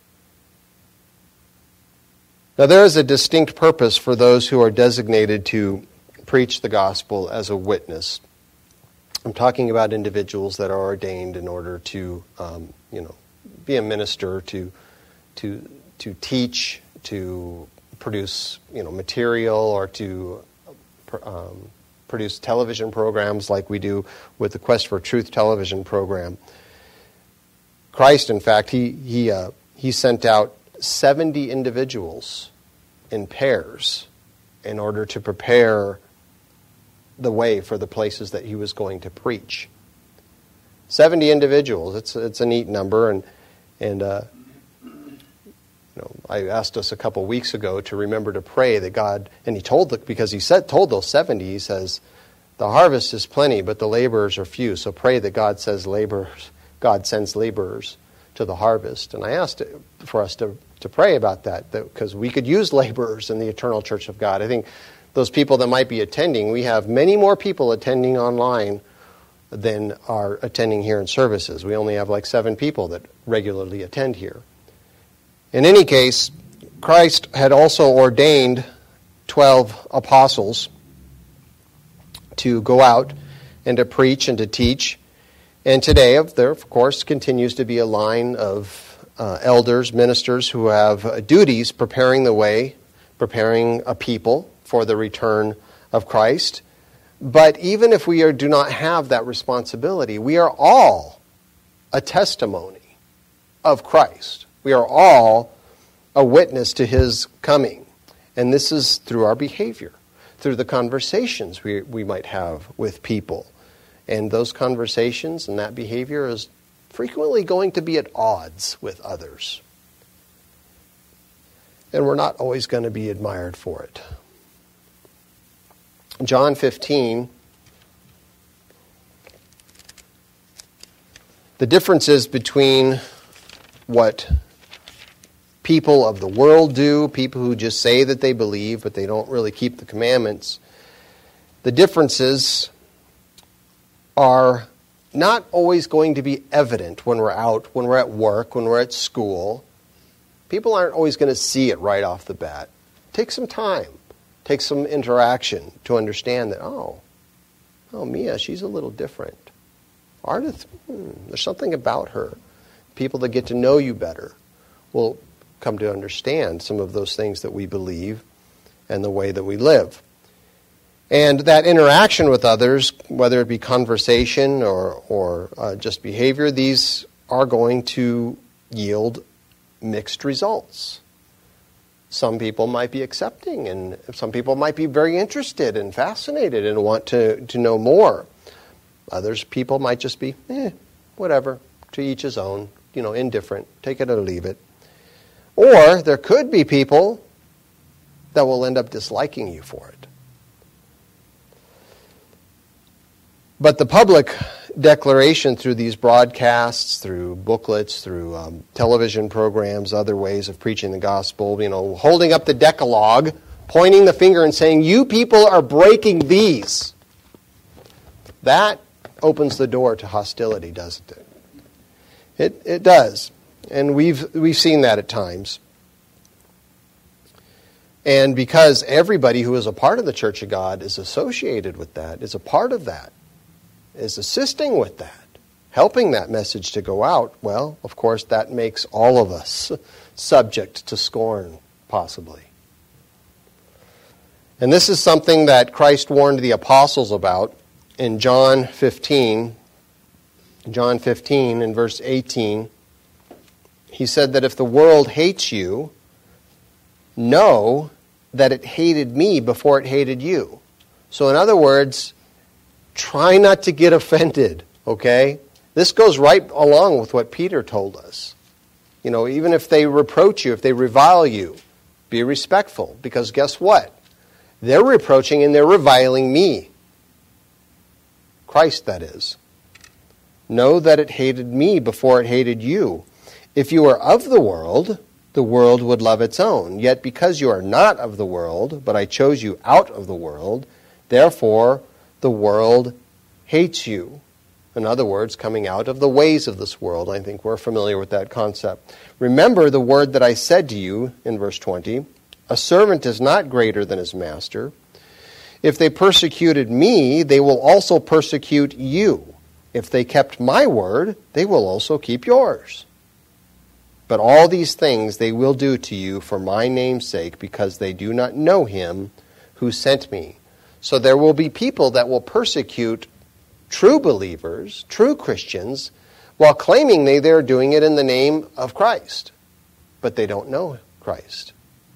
Now there is a distinct purpose for those who are designated to preach the gospel as a witness. I'm talking about individuals that are ordained in order to, um, you know, be a minister, to, to, to teach, to produce, you know, material, or to um, produce television programs like we do with the Quest for Truth television program. Christ, in fact, he he uh, he sent out seventy individuals in pairs in order to prepare the way for the places that he was going to preach. seventy individuals. It's it's a neat number, and and uh, you know, I asked us a couple weeks ago to remember to pray that God, and he told the, because he said told those seventy, he says, the harvest is plenty, but the laborers are few. So pray that God says laborers, God sends laborers to the harvest. And I asked for us to to pray about that, because we could use laborers in the eternal church of God. I think those people that might be attending, we have many more people attending online than are attending here in services. We only have like seven people that regularly attend here. In any case, Christ had also ordained twelve apostles to go out and to preach and to teach. And today, there, of course, continues to be a line of uh, elders, ministers who have uh, duties preparing the way, preparing a people for the return of Christ. But even if we are, do not have that responsibility, we are all a testimony of Christ. We are all a witness to his coming. And this is through our behavior, through the conversations we, we might have with people. And those conversations and that behavior is frequently going to be at odds with others. And we're not always going to be admired for it. John fifteen, the differences between what people of the world do, people who just say that they believe, but they don't really keep the commandments, the differences are not always going to be evident when we're out, when we're at work, when we're at school. People aren't always going to see it right off the bat. Take some time. Take some interaction to understand that, oh, oh, Mia, she's a little different. Ardith, hmm, there's something about her. People that get to know you better will come to understand some of those things that we believe and the way that we live. And that interaction with others, whether it be conversation or, or uh, just behavior, these are going to yield mixed results. Some people might be accepting, and some people might be very interested and fascinated and want to, to know more. Others people might just be, eh, whatever, to each his own, you know, indifferent, take it or leave it. Or there could be people that will end up disliking you for it. But the public declaration through these broadcasts, through booklets, through um, television programs, other ways of preaching the gospel, you know, holding up the Decalogue, pointing the finger and saying, you people are breaking these. That opens the door to hostility, doesn't it? It it does. And we've we've seen that at times. And because everybody who is a part of the Church of God is associated with that, is a part of that, is assisting with that, helping that message to go out, well, of course, that makes all of us subject to scorn, possibly. And this is something that Christ warned the apostles about in John fifteen, John fifteen in verse eighteen, he said that if the world hates you, know that it hated me before it hated you. So in other words, try not to get offended, okay? This goes right along with what Peter told us. You know, even if they reproach you, if they revile you, be respectful. Because guess what? They're reproaching and they're reviling me. Christ, that is. Know that it hated me before it hated you. If you were of the world, the world would love its own. Yet because you are not of the world, but I chose you out of the world, therefore the world hates you. In other words, coming out of the ways of this world. I think we're familiar with that concept. Remember the word that I said to you in verse twenty, a servant is not greater than his master. If they persecuted me, they will also persecute you. If they kept my word, they will also keep yours. But all these things they will do to you for my name's sake, because they do not know him who sent me. So there will be people that will persecute true believers, true Christians, while claiming they they're doing it in the name of Christ. But they don't know Christ.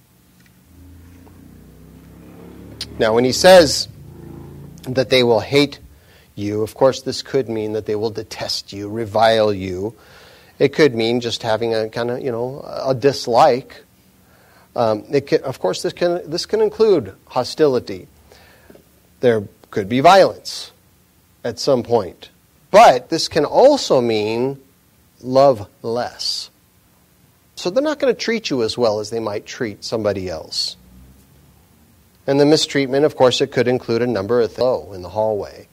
Now, when he says that they will hate you, of course, this could mean that they will detest you, revile you. It could mean just having a kind of, you know, a dislike. Um, it can, of course, this can this can include hostility. There could be violence at some point. But this can also mean love less. So they're not going to treat you as well as they might treat somebody else. And the mistreatment, of course, it could include a number of things in the hallway.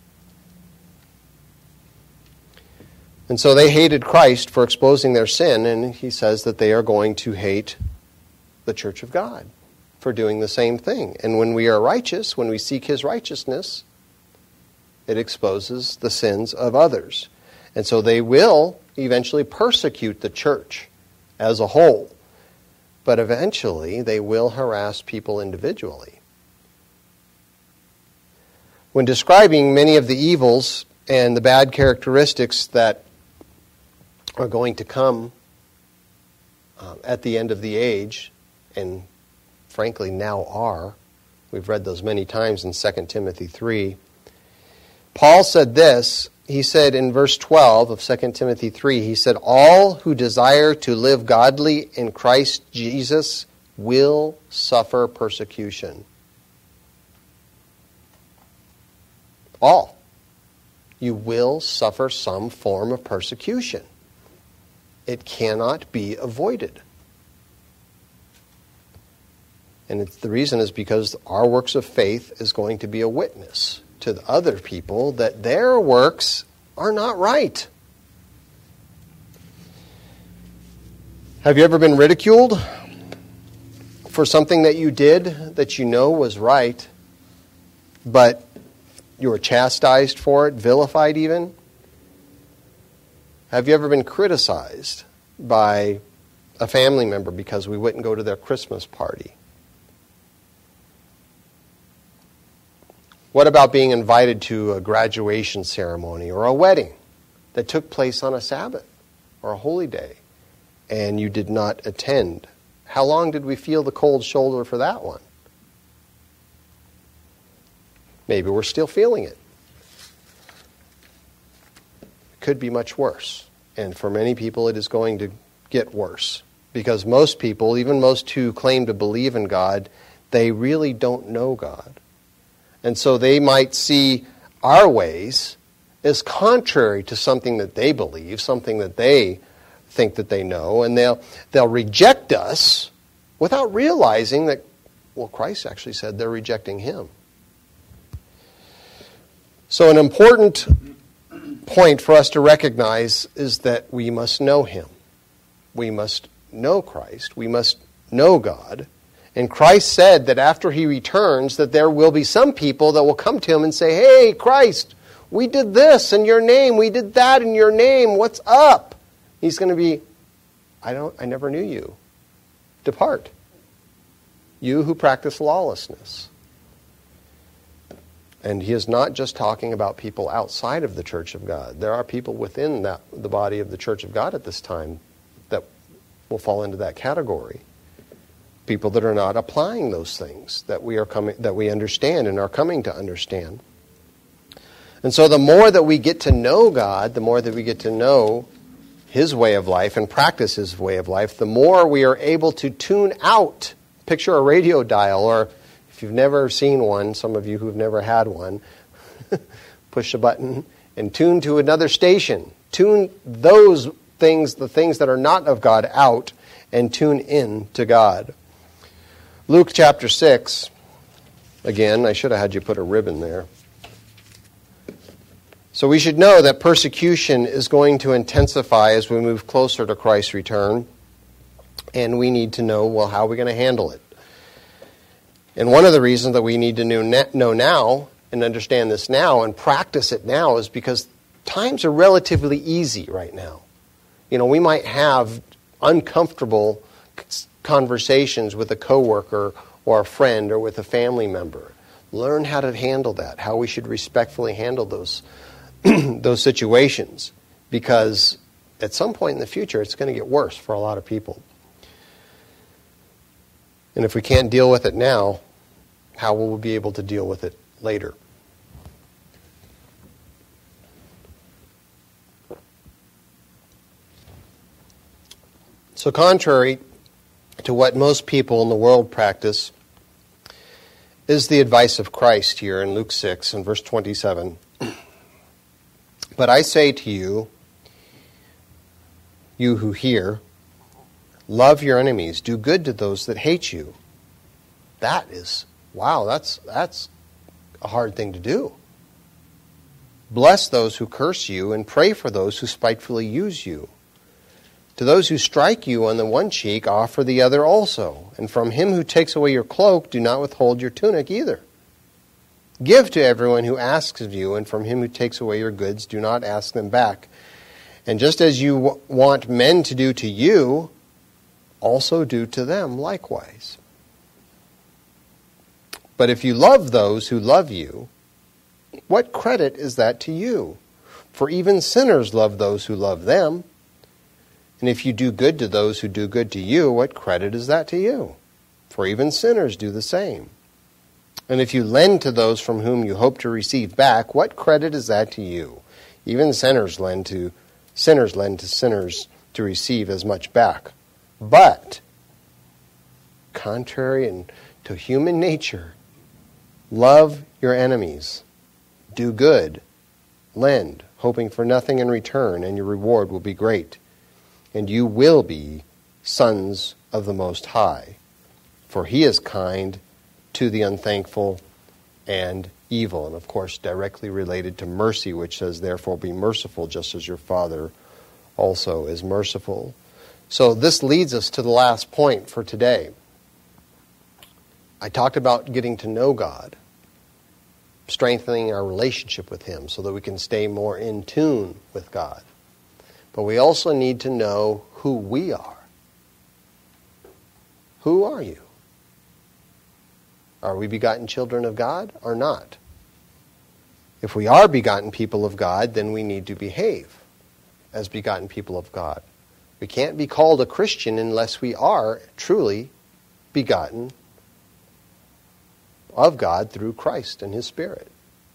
And so they hated Christ for exposing their sin, and he says that they are going to hate the church of God for doing the same thing. And when we are righteous, when we seek his righteousness, it exposes the sins of others. And so they will eventually persecute the church as a whole. But eventually they will harass people individually. When describing many of the evils and the bad characteristics that are going to come uh, at the end of the age, and frankly now are, we've read those many times in Second Timothy three, Paul said this, he said in verse twelve of Second Timothy three, he said, all who desire to live godly in Christ Jesus will suffer persecution. All. You will suffer some form of persecution. It cannot be avoided. And it's, the reason is because our works of faith is going to be a witness to the other people that their works are not right. Have you ever been ridiculed for something that you did that you know was right, but you were chastised for it, vilified even? Have you ever been criticized by a family member because we wouldn't go to their Christmas party? What about being invited to a graduation ceremony or a wedding that took place on a Sabbath or a holy day and you did not attend? How long did we feel the cold shoulder for that one? Maybe we're still feeling it. It could be much worse. And for many people, it is going to get worse. Because most people, even most who claim to believe in God, they really don't know God. And so they might see our ways as contrary to something that they believe, something that they think that they know, and they'll they'll reject us without realizing that, well, Christ actually said they're rejecting him. So an important point for us to recognize is that we must know him. We must know Christ. We must know God. And Christ said that after he returns, that there will be some people that will come to him and say, hey, Christ, we did this in your name. We did that in your name. What's up? He's going to be, I don't, I never knew you. Depart. You who practice lawlessness. And he is not just talking about people outside of the church of God. There are people within that, the body of the church of God at this time that will fall into that category. People that are not applying those things that we are coming, that we understand and are coming to understand. And so the more that we get to know God, the more that we get to know his way of life and practice his way of life, the more we are able to tune out. Picture a radio dial, or if you've never seen one, some of you who've never had one, push a button and tune to another station. Tune those things, the things that are not of God, out and tune in to God. Luke chapter six, again, I should have had you put a ribbon there. So we should know that persecution is going to intensify as we move closer to Christ's return, and we need to know, well, how are we going to handle it? And one of the reasons that we need to know now and understand this now and practice it now is because times are relatively easy right now. You know, we might have uncomfortable conversations with a coworker or a friend or with a family member. Learn how to handle that, how we should respectfully handle those those situations, because at some point in the future it's going to get worse for a lot of people. And if we can't deal with it now, how will we be able to deal with it later? So contrary to what most people in the world practice is the advice of Christ here in Luke six and verse twenty-seven. But I say to you, you who hear, love your enemies, do good to those that hate you. That is, wow, that's that's a hard thing to do. Bless those who curse you and pray for those who spitefully use you. To those who strike you on the one cheek, offer the other also. And from him who takes away your cloak, do not withhold your tunic either. Give to everyone who asks of you, and from him who takes away your goods, do not ask them back. And just as you w- want men to do to you, also do to them likewise. But if you love those who love you, what credit is that to you? For even sinners love those who love them. And if you do good to those who do good to you, what credit is that to you? For even sinners do the same. And if you lend to those from whom you hope to receive back, what credit is that to you? Even sinners lend to sinners lend to sinners to receive as much back. But, contrary and to human nature, love your enemies, do good, lend, hoping for nothing in return, and your reward will be great. And you will be sons of the Most High, for he is kind to the unthankful and evil. And of course, directly related to mercy, which says, therefore be merciful, just as your Father also is merciful. So this leads us to the last point for today. I talked about getting to know God, strengthening our relationship with him so that we can stay more in tune with God. But we also need to know who we are. Who are you? Are we begotten children of God or not? If we are begotten people of God, then we need to behave as begotten people of God. We can't be called a Christian unless we are truly begotten of God through Christ and his Spirit.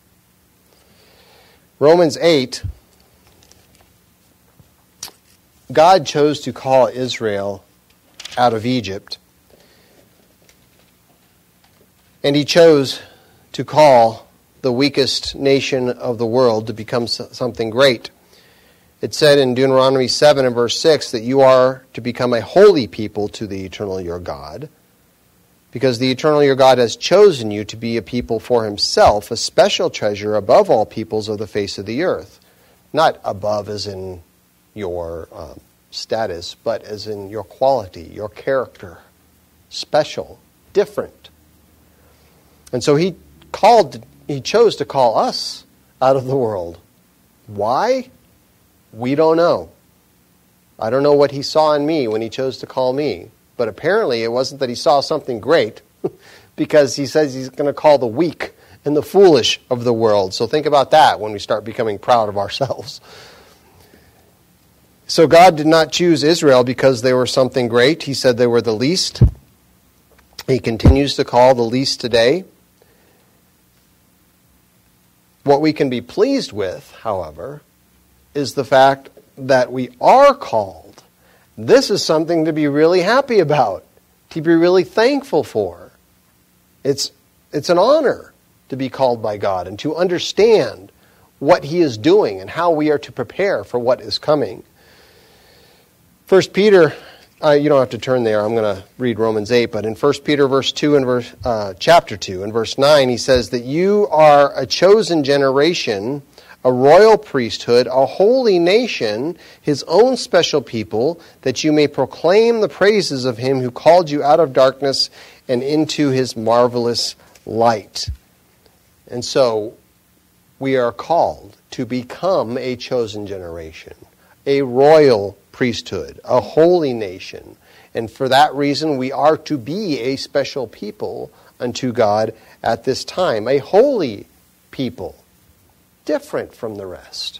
Romans eight, God chose to call Israel out of Egypt. And he chose to call the weakest nation of the world to become something great. It said in Deuteronomy seven and verse six that you are to become a holy people to the eternal your God, because the eternal your God has chosen you to be a people for himself, a special treasure above all peoples of the face of the earth. Not above as in your um, status, but as in your quality, your character. Special, different. And so he called, he chose to call us out of the world. Why? We don't know. I don't know what he saw in me when he chose to call me. But apparently it wasn't that he saw something great, because he says he's going to call the weak and the foolish of the world. So think about that when we start becoming proud of ourselves. So God did not choose Israel because they were something great. He said they were the least. He continues to call the least today. What we can be pleased with, however, is the fact that we are called. This is something to be really happy about, to be really thankful for. It's, it's an honor to be called by God and to understand what He is doing and how we are to prepare for what is coming. First Peter, uh, you don't have to turn there. I'm going to read Romans eight, but in First Peter verse two and verse uh, chapter two and verse nine, he says that you are a chosen generation, a royal priesthood, a holy nation, His own special people, that you may proclaim the praises of Him who called you out of darkness and into His marvelous light. And so we are called to become a chosen generation, a royal priesthood, a holy nation. And for that reason, we are to be a special people unto God at this time, a holy people, different from the rest.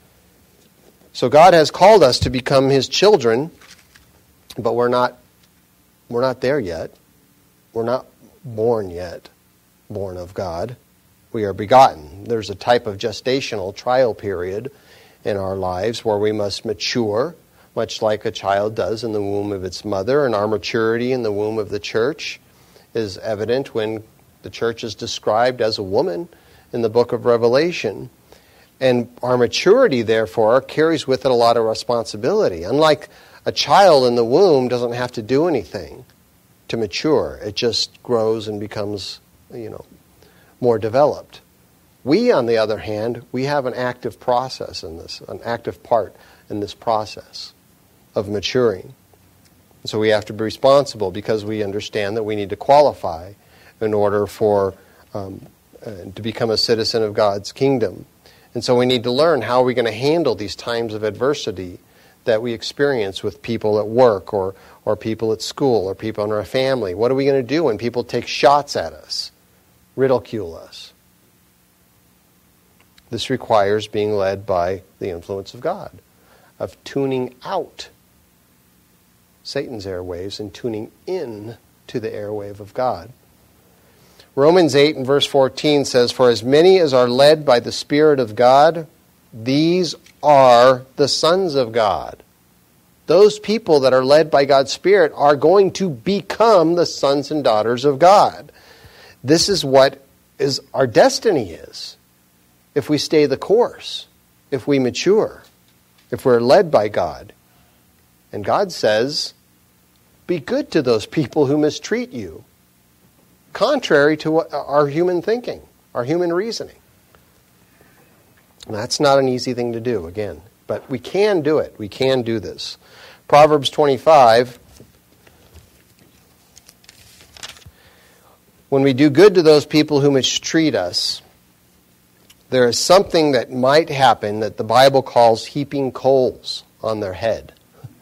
So God has called us to become His children, but we're not, we're not there yet. We're not born yet, born of God. We are begotten. There's a type of gestational trial period in our lives where we must mature, much like a child does in the womb of its mother, and our maturity in the womb of the church is evident when the church is described as a woman in the book of Revelation. And our maturity, therefore, carries with it a lot of responsibility. Unlike a child in the womb doesn't have to do anything to mature. It just grows and becomes, you know, more developed. We, on the other hand, we have an active process in this, an active part in this process of maturing. And so we have to be responsible because we understand that we need to qualify in order for um, uh, to become a citizen of God's kingdom. And so we need to learn how are we going to handle these times of adversity that we experience with people at work or, or people at school or people in our family. What are we going to do when people take shots at us, ridicule us? This requires being led by the influence of God, of tuning out Satan's airwaves and tuning in to the airwave of God. Romans eight and verse fourteen says, "For as many as are led by the Spirit of God, these are the sons of God." Those people that are led by God's Spirit are going to become the sons and daughters of God. This is what is our destiny is. If we stay the course, if we mature, if we're led by God. And God says, be good to those people who mistreat you, contrary to what, our human thinking, our human reasoning. And that's not an easy thing to do, again. But we can do it. We can do this. Proverbs twenty-five, when we do good to those people who mistreat us, there is something that might happen that the Bible calls heaping coals on their head.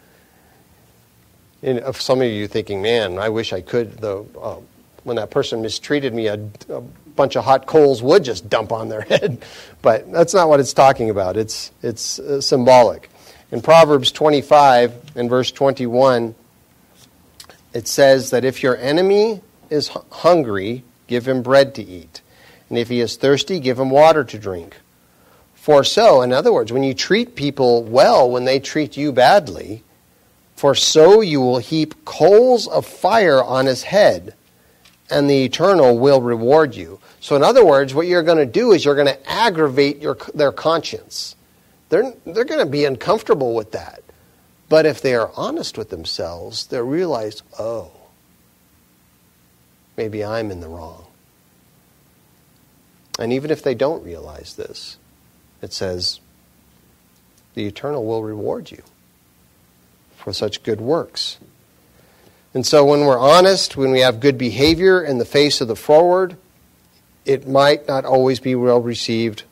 And if some of you thinking, man, I wish I could, though, uh, when that person mistreated me, a, a bunch of hot coals would just dump on their head. But that's not what it's talking about. It's, it's uh, symbolic. In Proverbs twenty-five and verse twenty-one, it says that if your enemy is hu- hungry, give him bread to eat. And if he is thirsty, give him water to drink. For so, in other words, when you treat people well when they treat you badly, for so you will heap coals of fire on his head, and the Eternal will reward you. So in other words, what you're going to do is you're going to aggravate your, their conscience. They're, they're going to be uncomfortable with that. But if they are honest with themselves, they'll realize, oh, maybe I'm in the wrong. And even if they don't realize this, it says, the Eternal will reward you for such good works. And so when we're honest, when we have good behavior in the face of the forward, it might not always be well received,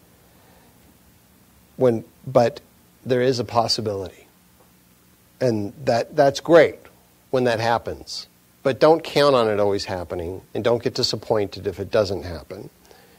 when, but there is a possibility. And that that's great when that happens. But don't count on it always happening, and don't get disappointed if it doesn't happen.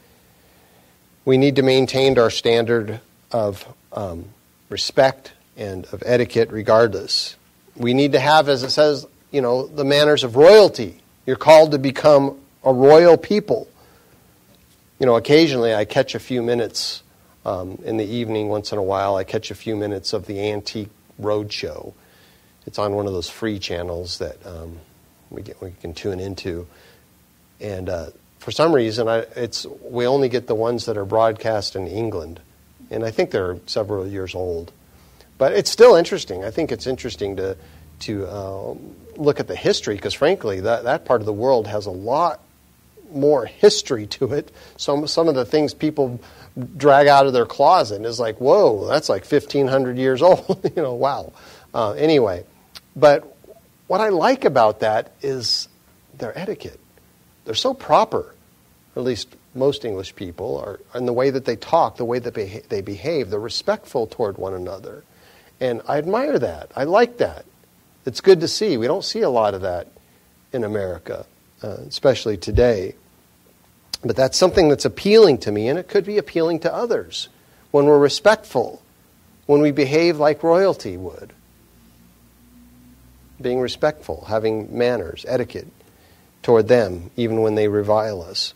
We need to maintain our standard of um, respect and of etiquette regardless. We need to have, as it says, you know, the manners of royalty. You're called to become a royal people. You know, occasionally I catch a few minutes um, in the evening, once in a while, I catch a few minutes of the Antique Roadshow. It's on one of those free channels that um, we get, we can tune into. And uh, for some reason, I, it's we only get the ones that are broadcast in England. And I think they're several years old. But it's still interesting. I think it's interesting to to uh, look at the history, because frankly, that, that part of the world has a lot more history to it. Some some of the things people drag out of their closet is like, whoa, that's like fifteen hundred years old. you know, wow. Uh, anyway, but what I like about that is their etiquette. They're so proper, or at least most English people are, in the way that they talk, the way that they, they behave. They're respectful toward one another. And I admire that. I like that. It's good to see. We don't see a lot of that in America, uh, especially today. But that's something that's appealing to me, and it could be appealing to others when we're respectful, when we behave like royalty would. Being respectful, having manners, etiquette toward them, even when they revile us.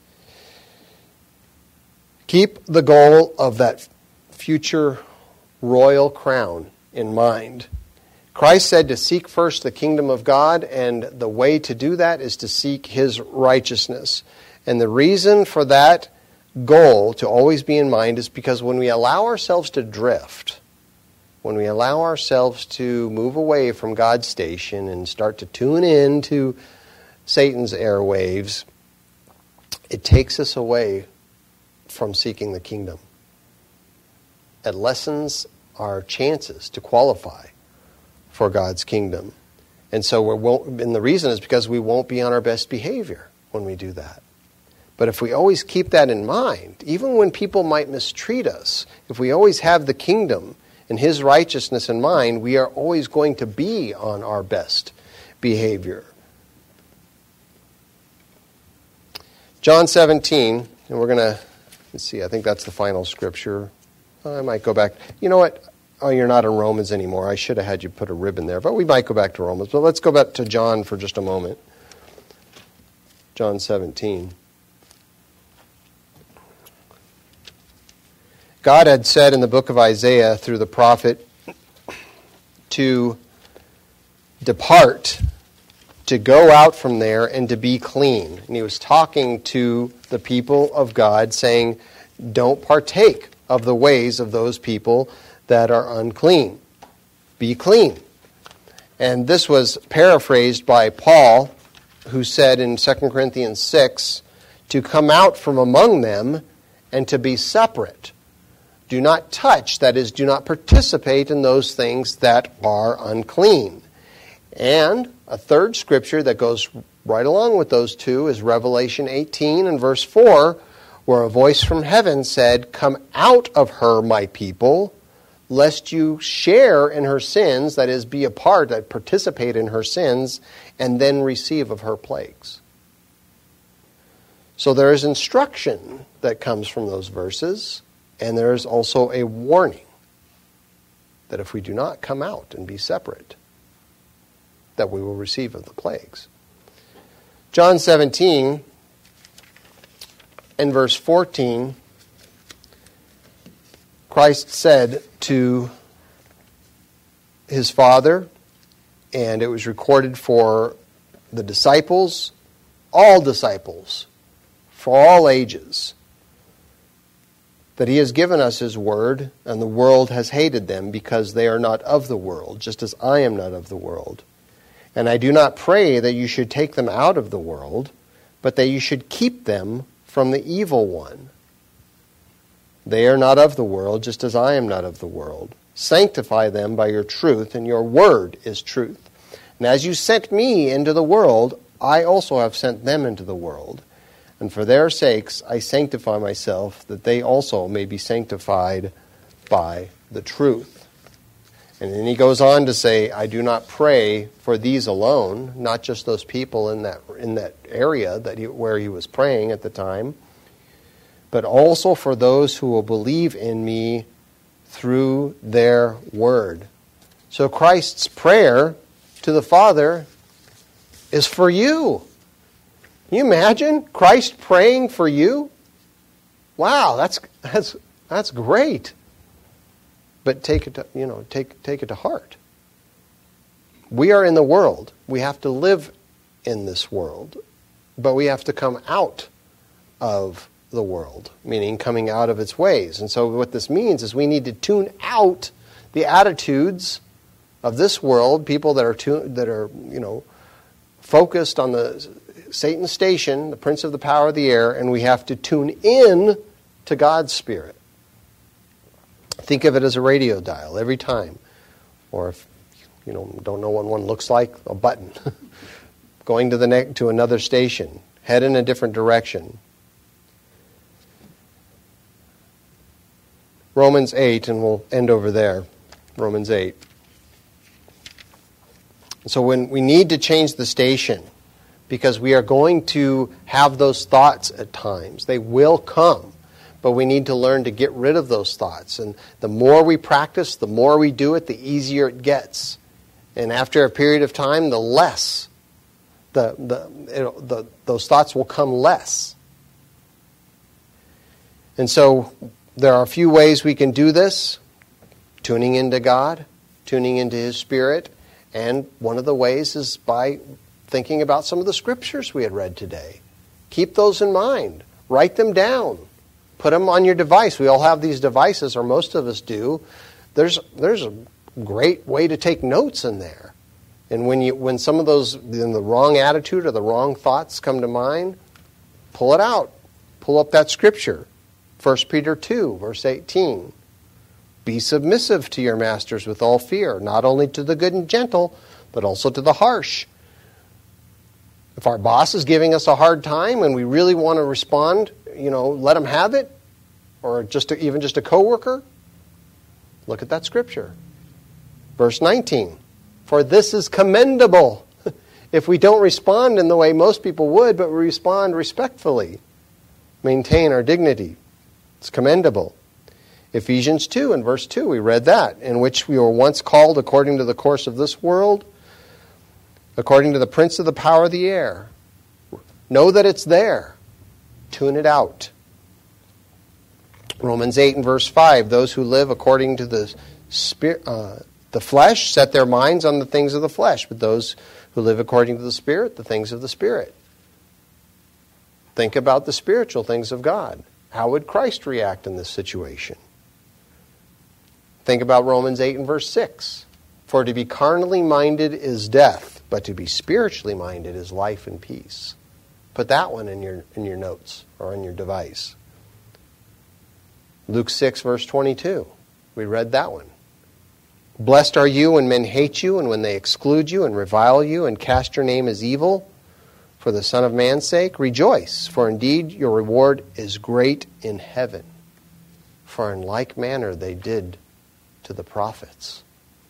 Keep the goal of that future royal crown in mind. Christ said to seek first the kingdom of God, and the way to do that is to seek His righteousness. And the reason for that goal to always be in mind is because when we allow ourselves to drift, when we allow ourselves to move away from God's station and start to tune in to Satan's airwaves, it takes us away from seeking the kingdom. It lessens our chances to qualify for God's kingdom. And so we won't, and the reason is because we won't be on our best behavior when we do that. But if we always keep that in mind, even when people might mistreat us, if we always have the kingdom and His righteousness in mind, we are always going to be on our best behavior. John seventeen, and we're going to, let's see, I think that's the final scripture. I might go back. You know what? Oh, you're not in Romans anymore. I should have had you put a ribbon there, but we might go back to Romans. But let's go back to John for just a moment. John seventeen. God had said in the book of Isaiah through the prophet to depart, to go out from there and to be clean. And He was talking to the people of God saying, don't partake of the ways of those people that are unclean. Be clean. And this was paraphrased by Paul, who said in Second Corinthians six, to come out from among them and to be separate. Do not touch, that is, do not participate in those things that are unclean. And a third scripture that goes right along with those two is Revelation eighteen and verse four, where a voice from heaven said, come out of her, my people, lest you share in her sins, that is, be a part, that participate in her sins, and then receive of her plagues. So there is instruction that comes from those verses, and there is also a warning that if we do not come out and be separate, that we will receive of the plagues. John seventeen and verse fourteen, Christ said to His Father, and it was recorded for the disciples, all disciples, for all ages, that He has given us His word, and the world has hated them because they are not of the world, just as I am not of the world. And I do not pray that you should take them out of the world, but that you should keep them from the evil one. They are not of the world, just as I am not of the world. Sanctify them by your truth, and your word is truth. And as you sent me into the world, I also have sent them into the world. And for their sakes I sanctify myself, that they also may be sanctified by the truth. And then he goes on to say, I do not pray for these alone, not just those people in that in that area that he, where he was praying at the time, but also for those who will believe in me through their word. So Christ's prayer to the Father is for you. Can you imagine Christ praying for you? Wow, that's that's that's great. But take it to, you know, take take it to heart. We are in the world. We have to live in this world, but we have to come out of the world, meaning coming out of its ways. And so what this means is we need to tune out the attitudes of this world, people that are tu- that are, you know, focused on the Satan's station, the prince of the power of the air, and we have to tune in to God's Spirit. Think of it as a radio dial every time. Or if you know don't know what one looks like, a button. Going to the ne- to another station, head in a different direction. Romans eight, and we'll end over there. Romans eight. So when we need to change the station, because we are going to have those thoughts at times. They will come, but we need to learn to get rid of those thoughts. And the more we practice, the more we do it, the easier it gets. And after a period of time, the less, the the, it, the those thoughts will come less. And so there are a few ways we can do this. Tuning into God, tuning into His Spirit, and one of the ways is by thinking about some of the scriptures we had read today. Keep those in mind. Write them down. Put them on your device. We all have these devices, or most of us do. There's there's a great way to take notes in there. And when you when some of those, in the wrong attitude or the wrong thoughts come to mind, pull it out. Pull up that scripture. First Peter two, verse eighteen. Be submissive to your masters with all fear, not only to the good and gentle, but also to the harsh. If our boss is giving us a hard time and we really want to respond, you know, let him have it, or just a, even just a coworker, look at that scripture. Verse nineteen, for this is commendable if we don't respond in the way most people would, but we respond respectfully, maintain our dignity. It's commendable. Ephesians two and verse two, we read that, in which we were once called according to the course of this world, according to the prince of the power of the air. Know that it's there. Tune it out. Romans eight and verse five, those who live according to the spirit, uh, the flesh set their minds on the things of the flesh, but those who live according to the Spirit, the things of the Spirit. Think about the spiritual things of God. How would Christ react in this situation? Think about Romans eight and verse six. For to be carnally minded is death, but to be spiritually minded is life and peace. Put that one in your in your notes or on your device. Luke six verse twenty-two. We read that one. Blessed are you when men hate you and when they exclude you and revile you and cast your name as evil for the Son of Man's sake. Rejoice, for indeed your reward is great in heaven. For in like manner they did to the prophets.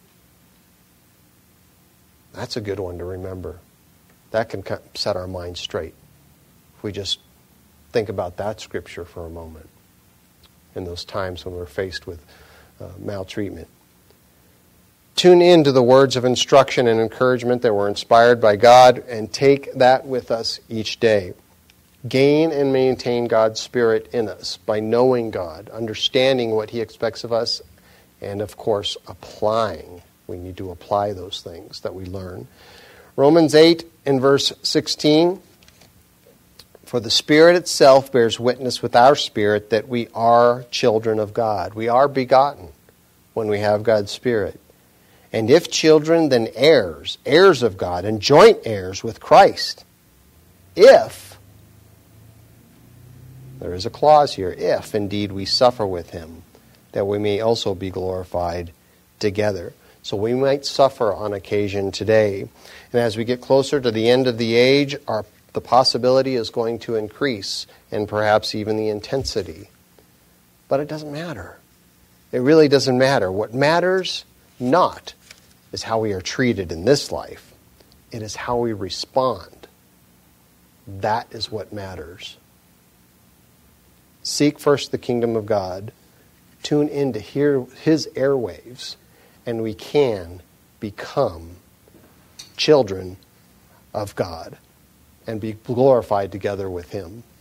That's a good one to remember. That can set our minds straight. If we just think about that scripture for a moment in those times when we're faced with uh, maltreatment. Tune in to the words of instruction and encouragement that were inspired by God and take that with us each day. Gain and maintain God's Spirit in us by knowing God, understanding what He expects of us, and of course applying. We need to apply those things that we learn. Romans eight and verse sixteen, for the Spirit itself bears witness with our spirit that we are children of God. We are begotten when we have God's Spirit. And if children, then heirs, heirs of God, and joint heirs with Christ. If, there is a clause here, if indeed we suffer with Him, that we may also be glorified together. So we might suffer on occasion today. And as we get closer to the end of the age, our, the possibility is going to increase, and perhaps even the intensity. But it doesn't matter. It really doesn't matter. What matters not is how we are treated in this life. It is how we respond. That is what matters. seek first the kingdom of God, tune in to hear his airwaves, and we can become children of God and be glorified together with him.